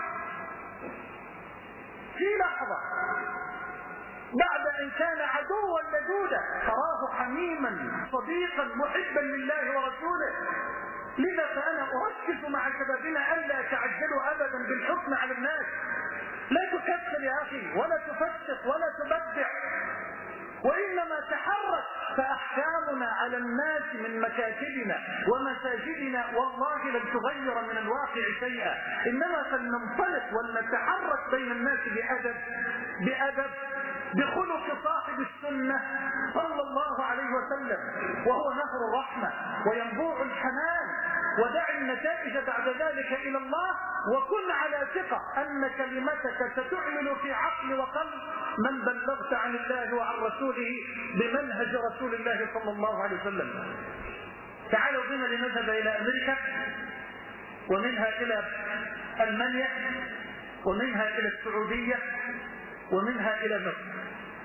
بعد أن كان عدوا لدودا تراه حميما صديقا محبا لله ورسوله. لذا فأنا أركز مع شبابنا ألا تعجلوا أبدا بالحكم على الناس. لا تكسر يا أخي، ولا تفسق، ولا تبدع، وإنما تحرك. فأحكامنا على الناس من مكاتبنا ومساجدنا والله لن تغير من الواقع شيئا، إنما فلننطلق ولنتحرك بين الناس بأدب بخلق صاحب السنة صلى الله عليه وسلم، وهو نهر الرحمة وينبوع الحنان. ودع النتائج بعد ذلك إلى الله، وكن على ثقة أن كلمتك ستعمل في عقل وقلب من بلغت عن الله وعن رسوله بمنهج رسول الله صلى الله عليه وسلم. تعالوا بنا لنذهب إلى أمريكا، ومنها إلى ألمانيا، ومنها إلى السعودية، ومنها إلى مصر.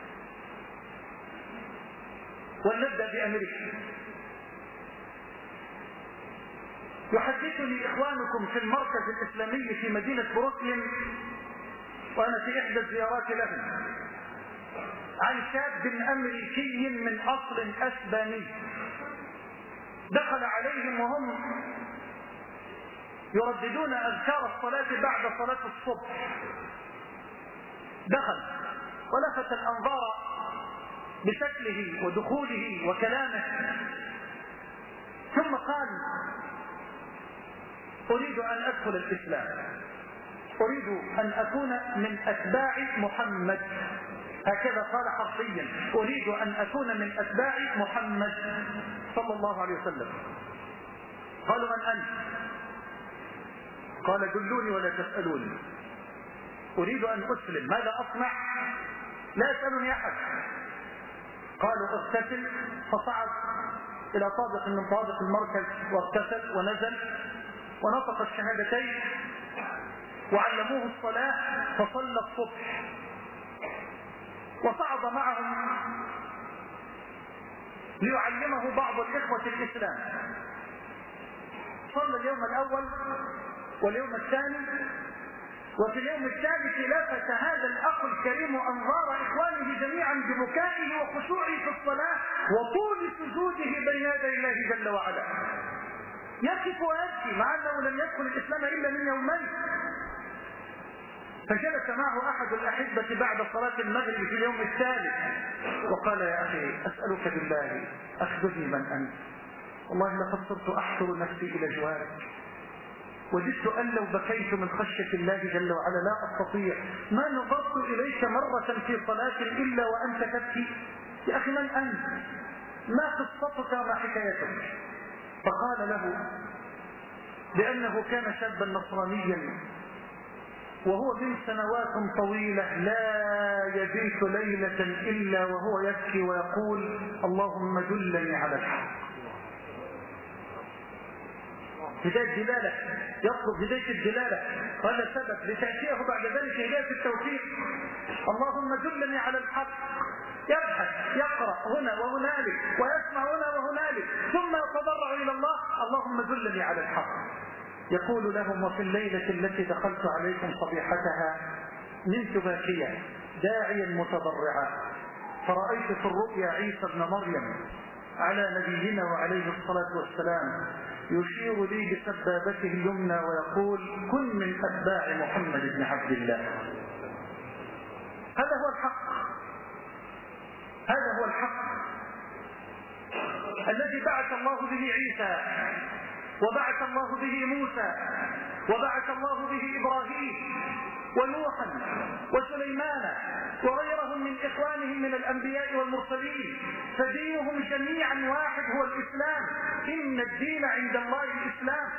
ولنبدأ بأمريكا. يحدثني إخوانكم في المركز الإسلامي في مدينة بروكلين، وأنا في إحدى الزيارات لهم، عن شاب أمريكي من أصل أسباني دخل عليهم وهم يرددون أذكار الصلاة بعد صلاة الصبح. دخل ولفت الأنظار بشكله ودخوله وكلامه، ثم قال: أريد أن أدخل الإسلام، أريد أن أكون من أتباع محمد. هكذا قال حرفيا: أريد أن أكون من أتباع محمد صلى الله عليه وسلم. قالوا: من أنت؟ قال: دلوني ولا تسألوني، أريد أن أسلم، ماذا أصنع؟ لا يسألني أحد. قالوا: اغتسل. فصعد إلى طابق من طوابق المركز واغتسل ونزل ونطق الشهادتين، وعلموه الصلاة فصلى الصبح، وصعد معهم ليعلمه بعض الإخوة الإسلام. صلى اليوم الأول واليوم الثاني، وفي اليوم الثالث لفت هذا الأخ الكريم أنظار إخوانه جميعا ببكائه وخشوعه في الصلاة وطول سجوده بين يدي الله جل وعلا، يقف ويبكي مع أنه لم يدخل الإسلام إلا من يومين. فجلس معه أحد الأحبة بعد صلاة المغرب في اليوم الثالث وقال: يا أخي، أسألك بالله أخبرني من أنت، والله لقد صرت أحشر نفسي إلى جوارك، وجدت أن لو بكيت من خشية الله جل وعلا لا أستطيع، ما نظرت إليك مرة في صلاة إلا وأنت تبكي. يا أخي، من أنت؟ ما قصتك وما حكايتك؟ فقال له بأنه كان شابا نصرانيا، وهو من سنوات طويلة لا يبيت ليلة إلا وهو يبكي ويقول: اللهم دلني على الحق. هداية دلالة، يطلب هداية الدلالة، هذا سبب لتأتيه بعد ذلك هداية التوفيق. اللهم دلني على الحق. يبحث، يقرأ هنا وهنالك، ويسمع هنا وهنالك، ثم يتضرع إلى الله: اللهم دلني على الحق. يقول لهم: وفي الليلة التي دخلت عليكم صبيحتها نمت باكيا داعيا متضرعا، فرأيت في الرؤيا عيسى ابن مريم على نبينا وعليه الصلاة والسلام يشير لي بسبابته اليمنى ويقول: كن من أتباع محمد بن عبد الله. هذا هو الحق، هذا هو الحق الذي بعث الله به عيسى، وبعث الله به موسى، وبعث الله به إبراهيم ونوحا وسليمان وغيرهم من إخوانهم من الأنبياء والمرسلين، فدينهم جميعا واحد، هو الإسلام. إن الدين عند الله الإسلام.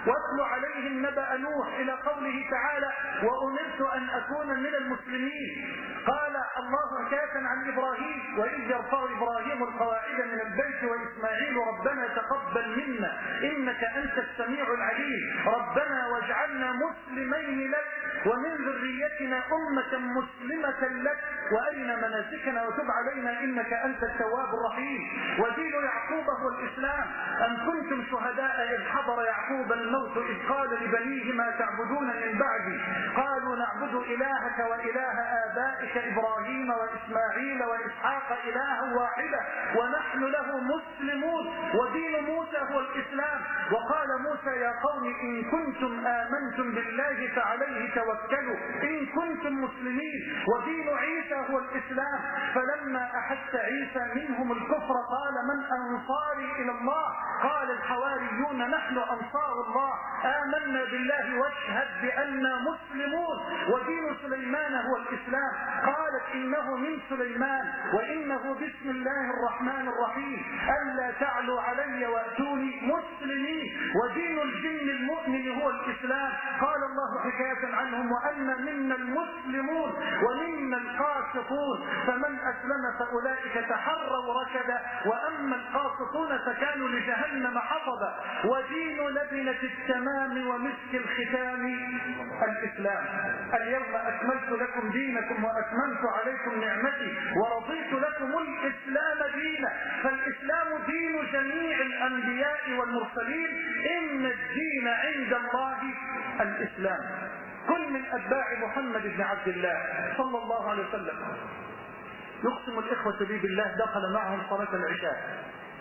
واتل عليهم نبأ نوح إلى قوله تعالى وأمرت أن أكون من المسلمين. قال الله حكاية عن إبراهيم وإذ يرفع إبراهيم القواعد من البيت وإسماعيل ربنا تقبل منا إنك أنت السميع العليم ربنا واجعلنا مسلمين لك ومن ذريتنا أمة مسلمة لك وأرنا مناسكنا وتب علينا إنك أنت التواب الرحيم. ودين يعقوب هو الإسلام. أم كنتم شهداء إذ حضر يعقوب الموت إذ قال لبنيه ما تعبدون من بعدي قالوا نعبد إلهك وإله آبائك إبراهيم وإسماعيل وإسحاق إلها واحدا ونحن له مسلمون. ودين موسى هو الإسلام. وقال موسى يا قوم إن كنتم آمنتم بالله فعليه توكلوا إن كنتم مسلمين. ودين عيسى هو الإسلام. فلما أحس عيسى منهم الكفر قال من أنصاري إلى الله قال الحواريون نحن أنصار الله آمنا بالله واشهد بأننا مسلمون. ودين سليمان هو الإسلام. قالت إنه من سليمان وإنه بسم الله الرحمن الرحيم ألا تعلوا علي وأتوني مسلمين. ودين الجن المؤمن هو الإسلام. قال الله حكاية عنهم وأن منا المسلمون ومنا القاسطون فمن أسلم فأولئك تحروا رشدا وأما القاسطون فكانوا لجهنم حطبا. ودين لبنة التمام ومسك الختام الإسلام. اليوم أكملت لكم دينكم وأتممت عليكم نعمتي ورضيت لكم الإسلام دينا. فالإسلام دين جميع الأنبياء والمرسلين إن الدين عند الله الإسلام. كل من أتباع محمد بن عبد الله صلى الله عليه وسلم يقسم الإخوة بي بالله دخل معهم صلاة العشاء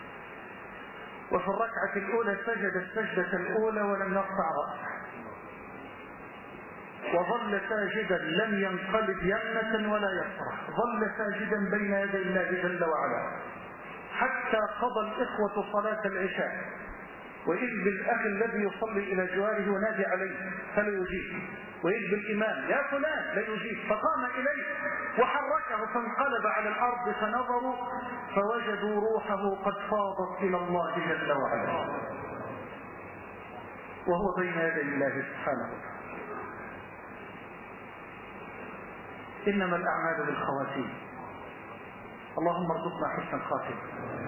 وفي الركعة الأولى سجد السجدة الأولى ولم يرفع رأسه وظل ساجدا لم ينقلب يمنة ولا يسرى ظل ساجدا بين يدي الله جل وعلا حتى قضى الإخوة صلاة العشاء وإذ بالأخ الذي يصلي إلى جواره ونادي عليه فلا يجيب وإذ بالإمام يا فلان لا يجيب فقام إليه وحركه فانقلب على الأرض فنظروا فوجدوا روحه قد فاضت إلى الله جل وعلا وهو بين يدي الله سبحانه وتعالى. إنما الأعمال بالخواتيم. اللهم ارزقنا حسن الخاتمة.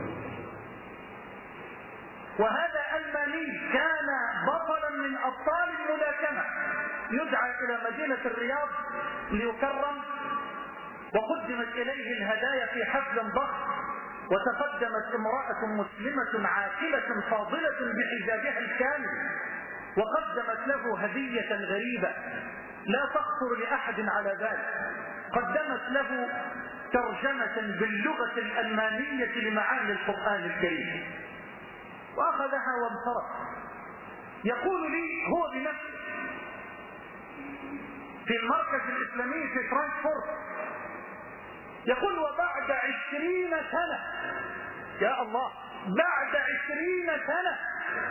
وهذا ألماني كان بطلا من أبطال الملاكمة يدعى إلى مدينة الرياض ليكرم وقدمت إليه الهدايا في حفل ضخم وتقدمت امرأة مسلمة عاقلة فاضلة بحجابها الكامل وقدمت له هدية غريبة لا تخطر لأحد على بال. قدمت له ترجمة باللغة الألمانية لمعاني القرآن الكريم وأخذها وانصرف. يقول لي هو بنفسه في المركز الإسلامي في فرانكفورت يقول وبعد 20 سنة يا الله بعد 20 سنة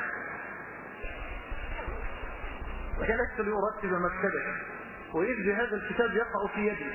جلست لأرتب مكتبه وإذ بهذا الكتاب يقع في يدي.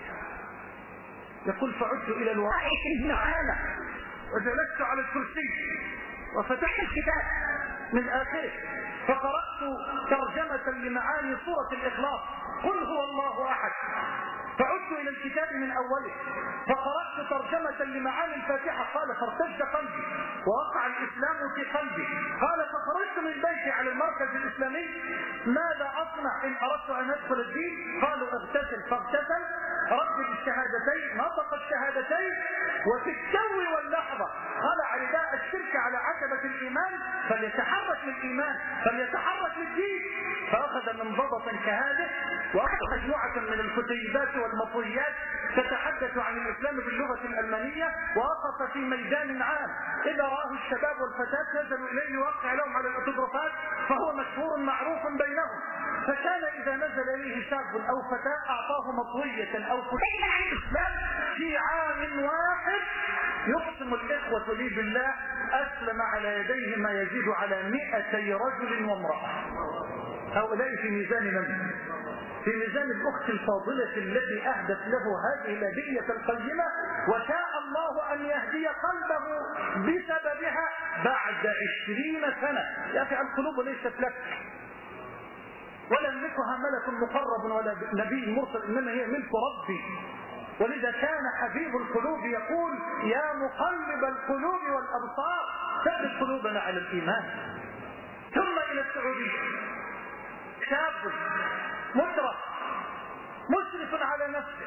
يقول فعدت إلى الواقع المعانى وجلست على الكرسي وفتحت الكتاب من آخره فقرأت ترجمة لمعاني سورة الإخلاص قل هو الله أحد. فعدت إلى الكتاب من أوله فقرأت ترجمة لمعاني الفاتحة قال فارتج قلبي ووقع الإسلام في قلبي. قال فخرجت من بيتي على المركز الإسلامي ماذا أصنع إن أردت أن أدخل الدين؟ قالوا اغتسل فاغتسل ردد الشهادتين نطق الشهادتين وفي التو واللحظة خلع رداء الشرك على عتبة الإيمان فليتحرك للإيمان فليتحرك للدين. فأخذ منضبطا كهذه وأخذ مجموعة من الكتيبات والمطويات تتحدث عن الإسلام باللغة الألمانية ووقف في ميدان عام إذا راه الشباب والفتاة نزلوا إليه يوقع لهم على الأوتوغرافات فهو مشهور معروف بينهم. فكان إذا نزل إليه شاب أو فتاة أعطاه مطوية أو كتيبة عن الإسلام في عام واحد. يقسم الإخوة لي بالله أسلم على يديه ما يزيد على 200 رجل وامرأة. هؤلاء في ميزان من؟ في ميزان الأخت الفاضلة التي أهدت له هذه الهدية القيمة وشاء الله أن يهدي قلبه بسببها بعد 20 سنة. يا أخي القلوب ليست لك ولا يملكها ملك مقرب ولا نبي مرسل، إنما هي ملك ربي. ولذا كان حبيب القلوب يقول يا مقلب القلوب والأبصار ثبت قلوبنا على الإيمان. ثم إلى السعودية شاب مدرك مشرف على نفسه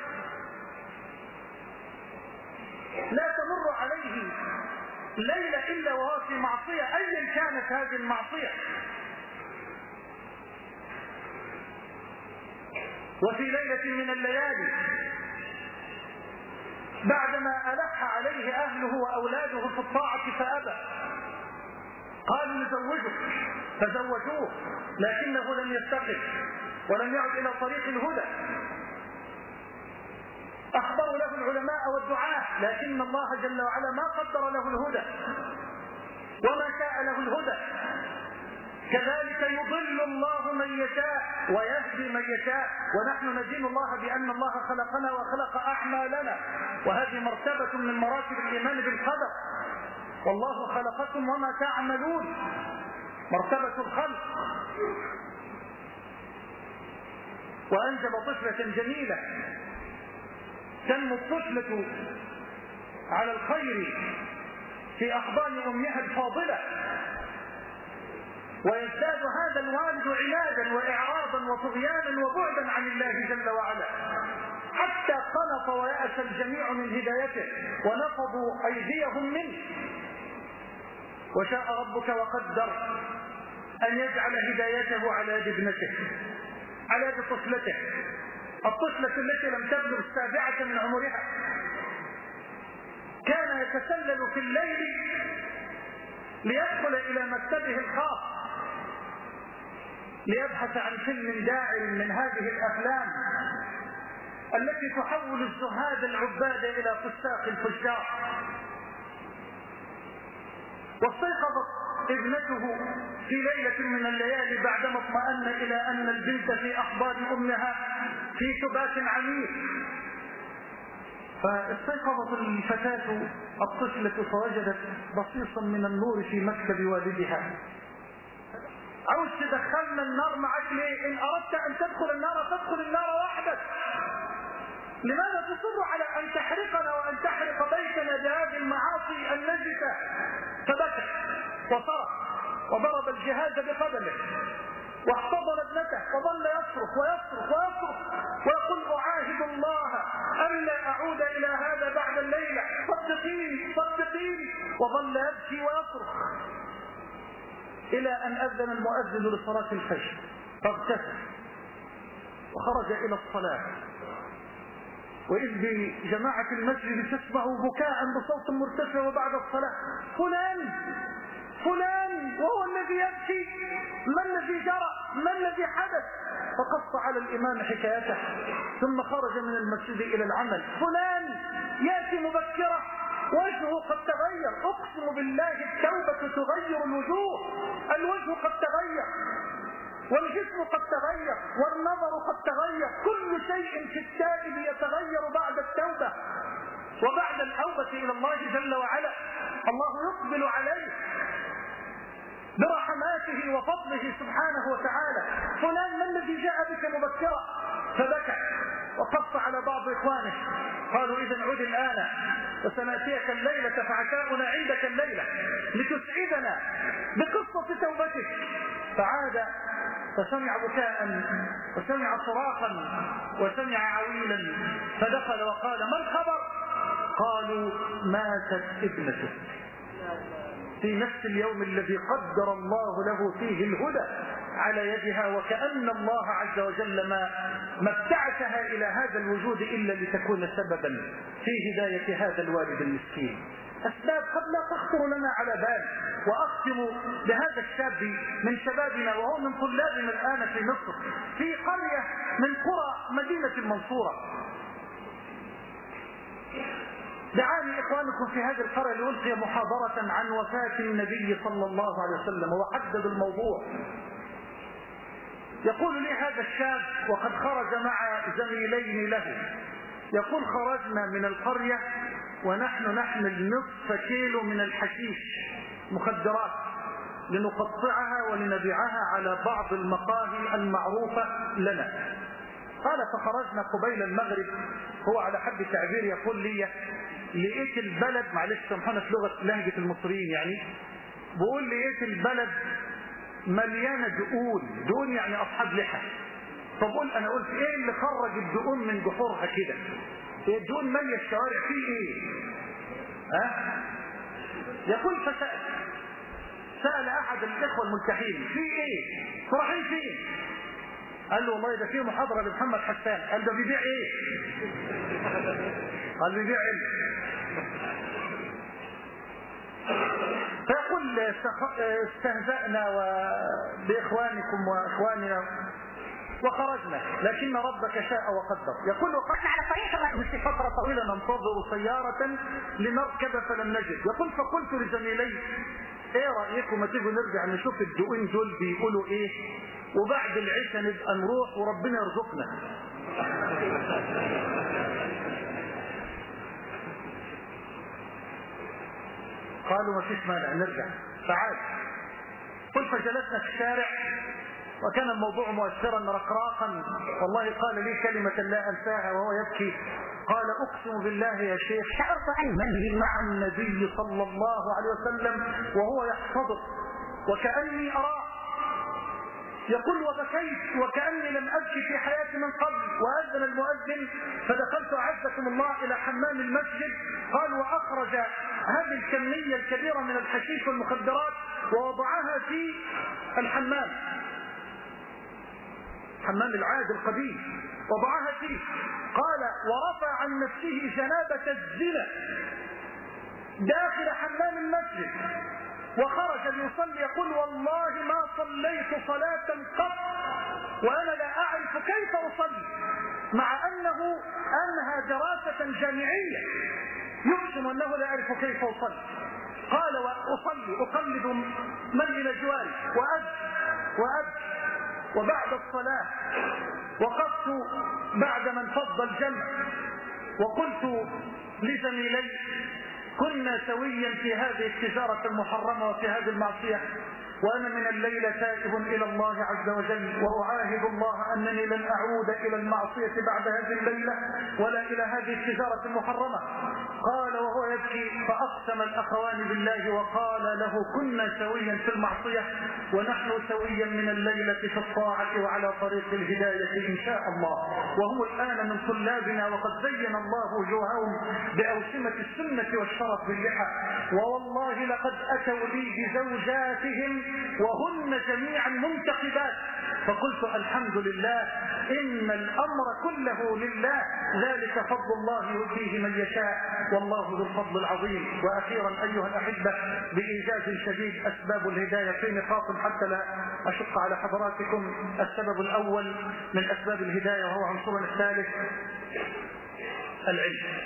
لا تمر عليه ليلة إلا وهو في معصية أيا كانت هذه المعصية. وفي ليلة من الليالي بعدما ألح عليه أهله وأولاده في الطاعة فأبى، قالوا نزوجه فزوجوه، لكنه لم يستقم ولم يعد إلى طريق الهدى. أخبروا له العلماء والدعاة، لكن الله جل وعلا ما قدر له الهدى وما شاء له الهدى. كذلك يضل الله من يشاء ويهدي من يشاء، ونحن ندين الله بأن الله خلقنا وخلق أعمالنا، وهذه مرتبة من مراتب الإيمان بالقدر. والله خلقكم وما تعملون، مرتبة الخلق. وأنجب طفلة جميلة تنمو الطفلة على الخير في أحضان أمها الفاضلة، ويزداد هذا الوالد عنادا وإعراضا وطغيانا وبعدا عن الله جل وعلا، حتى قنط ويأس الجميع من هدايته ونفضوا أيديهم منه. وشاء ربك وقدر أن يجعل هدايته على يد ابنته، على يد طفلته، الطفلة التي لم تبلغ 7 من عمرها. كان يتسلل في الليل ليدخل إلى مكتبه الخاص ليبحث عن فيلم داعر من هذه الأفلام التي تحول الزهاد العباد إلى فساق الفجار. واستيقظت ابنته في ليلة من الليالي بعدما اطمأن إلى أن البنت في أحضان أمها في سبات عميق، فاستيقظت الفتاة الطفلة فوجدت بصيصا من النور في مكتب والدها. عاوز تدخلنا النار معك ليه؟ إن أردت أن تدخل النار فادخل النار وحدك، لماذا تصر على أن تحرقنا وأن تحرق بيتنا بهذه المعاصي النجسة؟ فبكى وصرخ وضرب الجهاز بقدمه واحتضن ابنته وظل يصرخ ويصرخ ويصرخ ويقول أعاهد الله ألا أعود إلى هذا بعد الليلة، صدقيني صدقيني، وظل يبكي ويصرخ إلى أن أذن المؤذن لصلاة الفجر، فاغتسل وخرج إلى الصلاة، وإذ بجماعة المسجد تسمع بكاء بصوت مرتفع وبعد الصلاة فلان فلان، وهو الذي يبكي، ما الذي جرى، ما الذي حدث؟ فقص على الإمام حكايته، ثم خرج من المسجد إلى العمل. فلان يأتي مبكرة وجهه قد تغير، أقسم بالله التوبة تغير الوجوه، الوجه قد تغير والجسم قد تغير والنظر قد تغير، كل شيء في التائب يتغير بعد التوبة وبعد الأوبة إلى الله جل وعلا. الله يقبل عليه برحماته وفضله سبحانه وتعالى. فلان ما الذي جاء بك مبكرا؟ فبكى وقص على بعض إخوانه، قالوا إذن عد الآن وسنأتيك الليلة فعشاؤنا عندك الليلة لتسعدنا بقصة توبتك. فعاد فسمع بكاء وسمع صراخا وسمع عويلا، فدخل وقال ما الخبر؟ قالوا ماتت ابنته في نفس اليوم الذي قدر الله له فيه الهدى على يدها، وكأن الله عز وجل ما ابتعثها إلى هذا الوجود إلا لتكون سببا في هداية هذا الوالد المسكين. أسباب قد لا تخطر لنا على بال. وأختم بهذا الشاب من شبابنا وهو من طلابنا الآن في مصر في قرية من قرى مدينة المنصورة. دعاني إخوانكم في هذه القرية لألقي محاضرة عن وفاة النبي صلى الله عليه وسلم وحدد الموضوع. يقول لي هذا الشاب وقد خرج مع زميلين له، يقول خرجنا من القرية ونحن نحمل نصف كيلو من الحشيش مخدرات لنقطعها ولنبيعها على بعض المقاهي المعروفة لنا. قال فخرجنا قبيل المغرب، هو على حد تعبير يقول لي لقيت البلد، معلش سامحونا في لهجة المصريين يعني، بقول لقيت البلد مليانة دقون يعني أصحاب لحى. فبقول أنا قلت إيه اللي خرج الدقون من جحورها كده؟ إيه الدقون مالية الشوارع فيه إيه؟ يقول سأل أحد الإخوة الملتحين في إيه؟ رايحين فين؟ قال له والله ده فيه محاضرة لمحمد حسان. قال ده بيبيع إيه؟ قال بيبيع علم. فيقول استهزأنا بإخوانكم وإخواننا وخرجنا، لكن ربك شاء وقدر. يقول وقفنا على طريق فترة طويلة ننتظر سيارة لنركب فلم نجد. يقول فقلت لزميلي ايه رأيكم ما تيجوا نرجع نشوف الدقين دول بيقولوا ايه، وبعد العشاء نبقى نروح وربنا يرزقنا. قالوا ما فيش مانع نرجع. تعال. قل فجلسنا في الشارع وكان الموضوع مؤثرا رقراقا. والله قال لي كلمة لا أنساها وهو يبكي، قال أقسم بالله يا شيخ شعرت أني مع النبي صلى الله عليه وسلم وهو يحتضر وكأني أراه. يقول وبكيت وكأني لم أبكي في حياتي من قبل. وأذن المؤذن فدخلت أعزكم الله إلى حمام المسجد. قال وأخرج هذه الكمية الكبيرة من الحشيش والمخدرات ووضعها في الحمام، حمام العاد القديم، وضعها فيه. قال ورفع عن نفسه جنابة الزنا داخل حمام المسجد وخرج ليصلي. يقول والله ما صليت صلاة قط وأنا لا أعرف كيف أصلي، مع أنه أنهى دراسة جامعية يقسم أنه لا أعرف كيف أصلي. قال وأصلي أقلد من إلى جواري وأبكي. وبعد الصلاة وقفت بعد ما انفض الجمع وقلت لزميلي كنا سويا في هذه التجارة المحرمة وفي هذه المعصية، وأنا من الليلة تائب إلى الله عز وجل وأعاهد الله أنني لن أعود إلى المعصية بعد هذه الليلة ولا إلى هذه التجارة المحرمة. قال وهو يبكي فأقسم الأخوان بالله وقال له كنا سويا في المعصية ونحن سويا من الليلة في الطاعة وعلى طريق الهداية إن شاء الله. وهم الآن من طلابنا وقد زين الله وجوههم بأوسمة السنة والشرف باللحى، ووالله لقد أتوا لي بزوجاتهم وهن جميعا منتقبات. فقلت الحمد لله إن الأمر كله لله، ذلك فضل الله يؤتيه من يشاء والله ذو الفضل العظيم. وأخيرا أيها الأحبة بإيجاز شديد أسباب الهداية في نقاط حتى لا أشق على حضراتكم. السبب الأول من أسباب الهداية وهو عنصرنا الثالث العلم.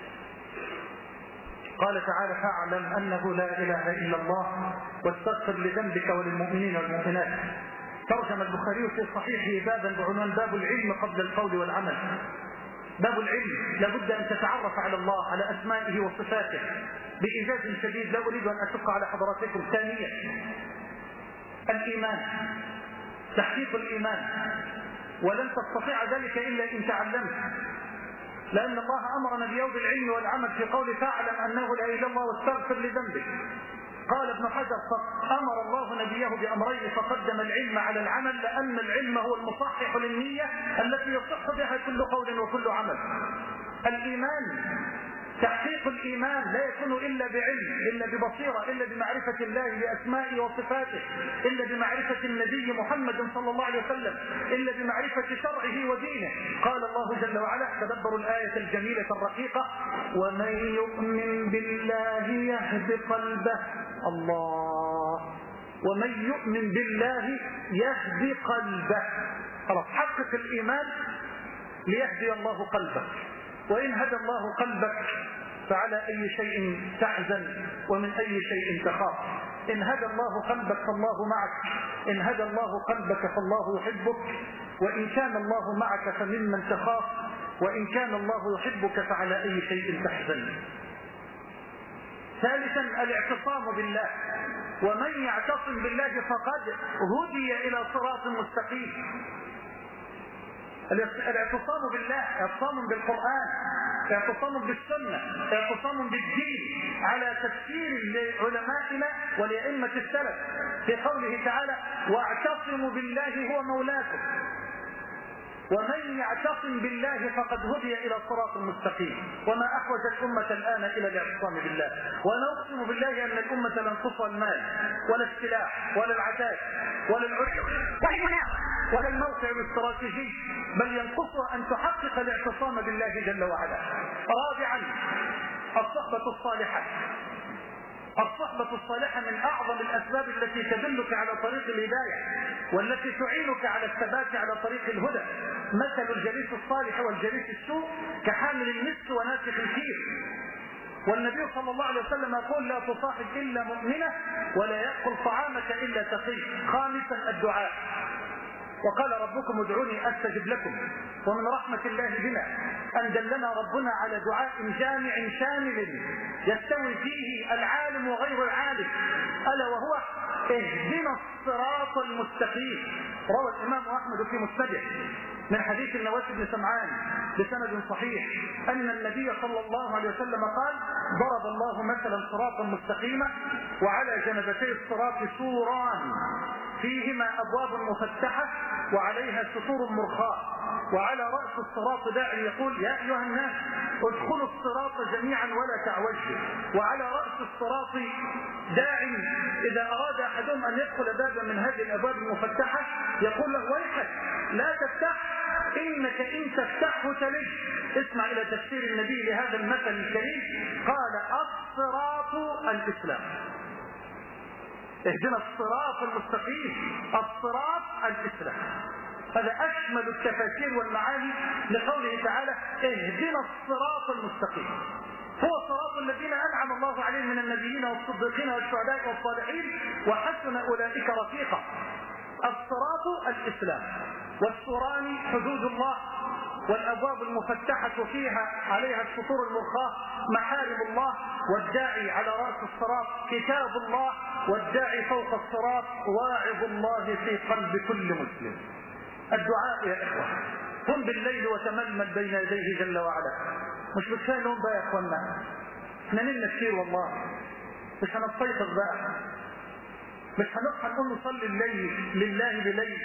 قال تعالى فاعلم أنه لا إله إلا الله واستغفر لذنبك وللمؤمنين والمؤمنات. ترجم البخاري في صحيحه بابا بعنوان باب العلم قبل القول والعمل. باب العلم لابد أن تتعرف على الله على أسمائه وصفاته بإيجاز شديد لا أريد أن أشق على حضراتكم. ثانيا الإيمان، تحقيق الإيمان، ولن تستطيع ذلك إلا إن تعلمت، لأن الله أمرنا بيوم العلم والعمل في قول فاعلم أنه لا إله إلا الله واستغفر لذنبك. قال ابن حجر أمر الله نبيه بأمرين فقدم العلم على العمل، لأن العلم هو المصحح للنية التي يصح بها كل قول وكل عمل. الإيمان، تحقيق الإيمان لا يكون إلا بعلم، إلا ببصيرة، إلا بمعرفة الله بأسمائه وصفاته، إلا بمعرفة النبي محمد صلى الله عليه وسلم، إلا بمعرفة شرعه ودينه. قال الله جل وعلا تدبروا الآية الجميلة الرقيقة ومن يؤمن بالله يهد قلبه. الله، ومن يؤمن بالله يهدي قلبه. خلاص حقق الإيمان ليهدي الله قلبك. وإن هدى الله قلبك فعلى أي شيء تحزن ومن أي شيء تخاف. إن هدى الله قلبك فالله معك، إن هدى الله قلبك فالله يحبك، وإن كان الله معك فممن تخاف، وإن كان الله يحبك فعلى أي شيء تحزن. ثالثا الاعتصام بالله، ومن يعتصم بالله فقد هدي إلى صراط مستقيم. الاعتصام بالله اعتصام بالقرآن، اعتصام بالسنة، اعتصام بالدين، على تفسير لعلمائنا ولأئمة السلف في قوله تعالى: واعتصموا بالله هو مولاكم، ومن يعتصم بالله فقد هدي إلى صراط مستقيم. وما أحوج الأمة الآن إلى الاعتصام بالله. ونقسم بالله أن الأمة لن تصل المال ولا السلاح ولا العتاد ولا العدة ولا الموقع الاستراتيجي، بل ينقصها أن تحقق الاعتصام بالله جل وعلا. رابعا الصحبة الصالحة. الصحبة الصالحة من أعظم الأسباب التي تدلك على طريق الهداية والتي تعينك على الثبات على طريق الهدى. مثل الجليس الصالح والجليس السوء كحامل المسك ونافخ الكير. والنبي صلى الله عليه وسلم يقول: لا تصاحب إلا مؤمنة ولا يأكل طعامك إلا تقي. خامسا الدعاء، وقال: ربكم ادعوني أستجب لكم. ومن رحمة الله بنا أن دلنا ربنا على دعاء جامع شامل يستوي فيه العالم وغير العالم، ألا وهو: اهدنا الصراط المستقيم. روى الإمام أحمد في مسنده من حديث النواس بن سمعان بسند صحيح أن النبي صلى الله عليه وسلم قال: ضرب الله مثلا صراطا مستقيما وعلى جنبتي الصراط سوران فيهما أبواب مفتحة وعليها سطور مرخاة، وعلى رأس الصراط داع يقول: يا أيها الناس ادخلوا الصراط جميعا ولا تعوجوا. وعلى رأس الصراط داع إذا أراد أحدهم أن يدخل بابا من هذه الأبواب المفتحة يقول له: ويحك لا تفتح، إنك إن تفتحه تلج. اسمع إلى تفسير النبي لهذا المثل الكريم. قال: الصراط الإسلام. اهدنا الصراط المستقيم، الصراط الإسلام. هذا أشمل التفاسير والمعاني لقوله تعالى: اهدنا الصراط المستقيم. هو صراط الذين أنعم الله عليهم من النبيين والصديقين والشهداء والصالحين وحسن أولئك رفيقا. الصراط الإسلام، والسوران حدود الله، والأبواب المفتحة فيها عليها السطور المرخاة محارم الله، والداعي على رأس الصراط كتاب الله، والداعي فوق الصراط واعظ الله في قلب كل مسلم. الدعاء يا إخوة، قم بالليل وتململ بين يديه جل وعلا. مش بكفاية نوم بقى يا إخوانا، احنا نمنا كتير والله، مش هنستيقظ بقى، مش هنصحى نقول نصلي الليل لله بليل.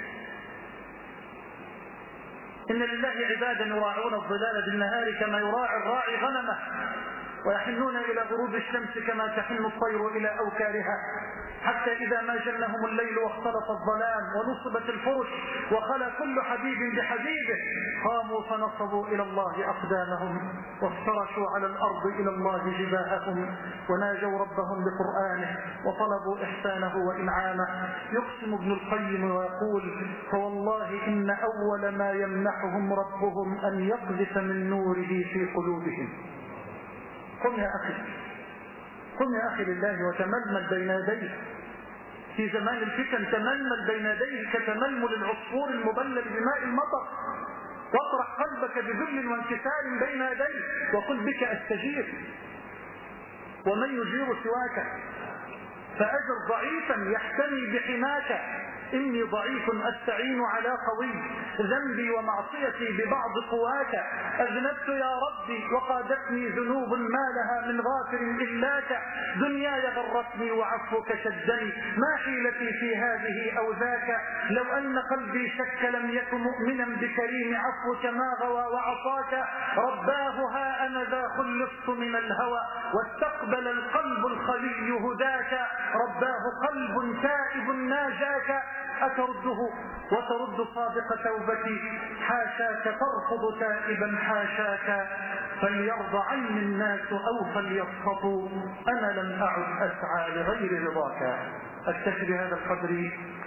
إن لله عبادا يراعون الظلال بالنهار كما يراعي الراعي غنمه، ويحنون إلى غروب الشمس كما تحن الطير إلى أوكارها، حتى إذا ما جنهم الليل واختلط الظلام ونصبت الفرش وخلى كل حبيب بحبيبه قاموا فنصبوا إلى الله أقدامهم وافترشوا على الأرض إلى الله جباههم وناجوا ربهم بقرآنه وطلبوا إحسانه وإنعامه. يقسم ابن القيم ويقول: فوالله إن أول ما يمنحهم ربهم أن يقذف من نوره في قلوبهم. قم يا أخي، قم يا أخي لله وتململ بين يديه. في زمان الفتن تململ بين يديه كتململ العصفور المبلل بماء المطر، واطرح قلبك بذل وانكسار بين يديه وقل: بك أستجير، ومن يجير سواك، فأجر ضعيفا يحتمي بحماك. إني ضعيف أستعين على قوي، ذنبي ومعصيتي ببعض قواك. أذنبت يا ربي وقادتني ذنوب ما لها من غافر إلاك. دنياي غرتني وعفوك شدني، ما حيلتي في هذه أو ذاك. لو أن قلبي شك لم يكن مؤمنا بكريم عفوك ما غوى وعصاك. رباه ها أنا ذا خلصت من الهوى واستقبل القلب الخلي هداك. رباه قلب تائب ناجاك، أترده وترد صادق توبتي. حاشاك ترفض تائبا حاشاك، فليرضى عني الناس أو فليسخطوا، أنا لم أعد أسعى لغير رضاك. أكتفي بهذا القدر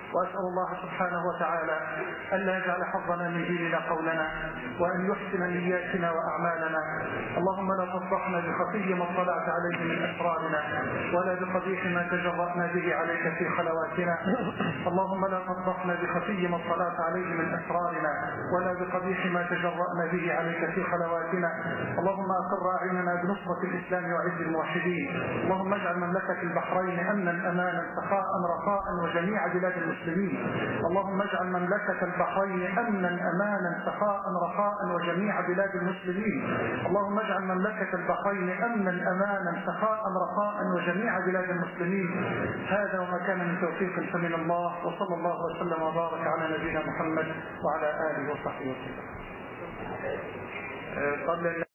وأسأل الله سبحانه وتعالى ألا يجعل حظنا من ديننا قولنا، وأن يحسن نياتنا وأعمالنا. اللهم لا تفضحنا بخفي ما اطلعت عليه من أسرارنا، ولا بقبيح ما تجرأنا به عليك في خلواتنا. اللهم لا تفضحنا بخفي ما اطلعت عليه من أسرارنا، ولا بقبيح ما تجرأنا به عليك في خلواتنا. اللهم أقر أعيننا بنصرة الإسلام وعز الموحدين. اللهم اجعل مملكة البحرين أمنا أمانا سخاء رخاء وجميع بلاد المسلمين. اللهم اجعل مملكة البحرين أمنا أمانا سخاء رخاء وجميع بلاد المسلمين. اللهم اجعل مملكة البحرين أمنا أمانا سخاء رخاء وجميع بلاد المسلمين. هذا وما كان من توفيق فمن الله، وصلى الله وسلم وبارك على نبينا محمد وعلى آله وصحبه وسلم.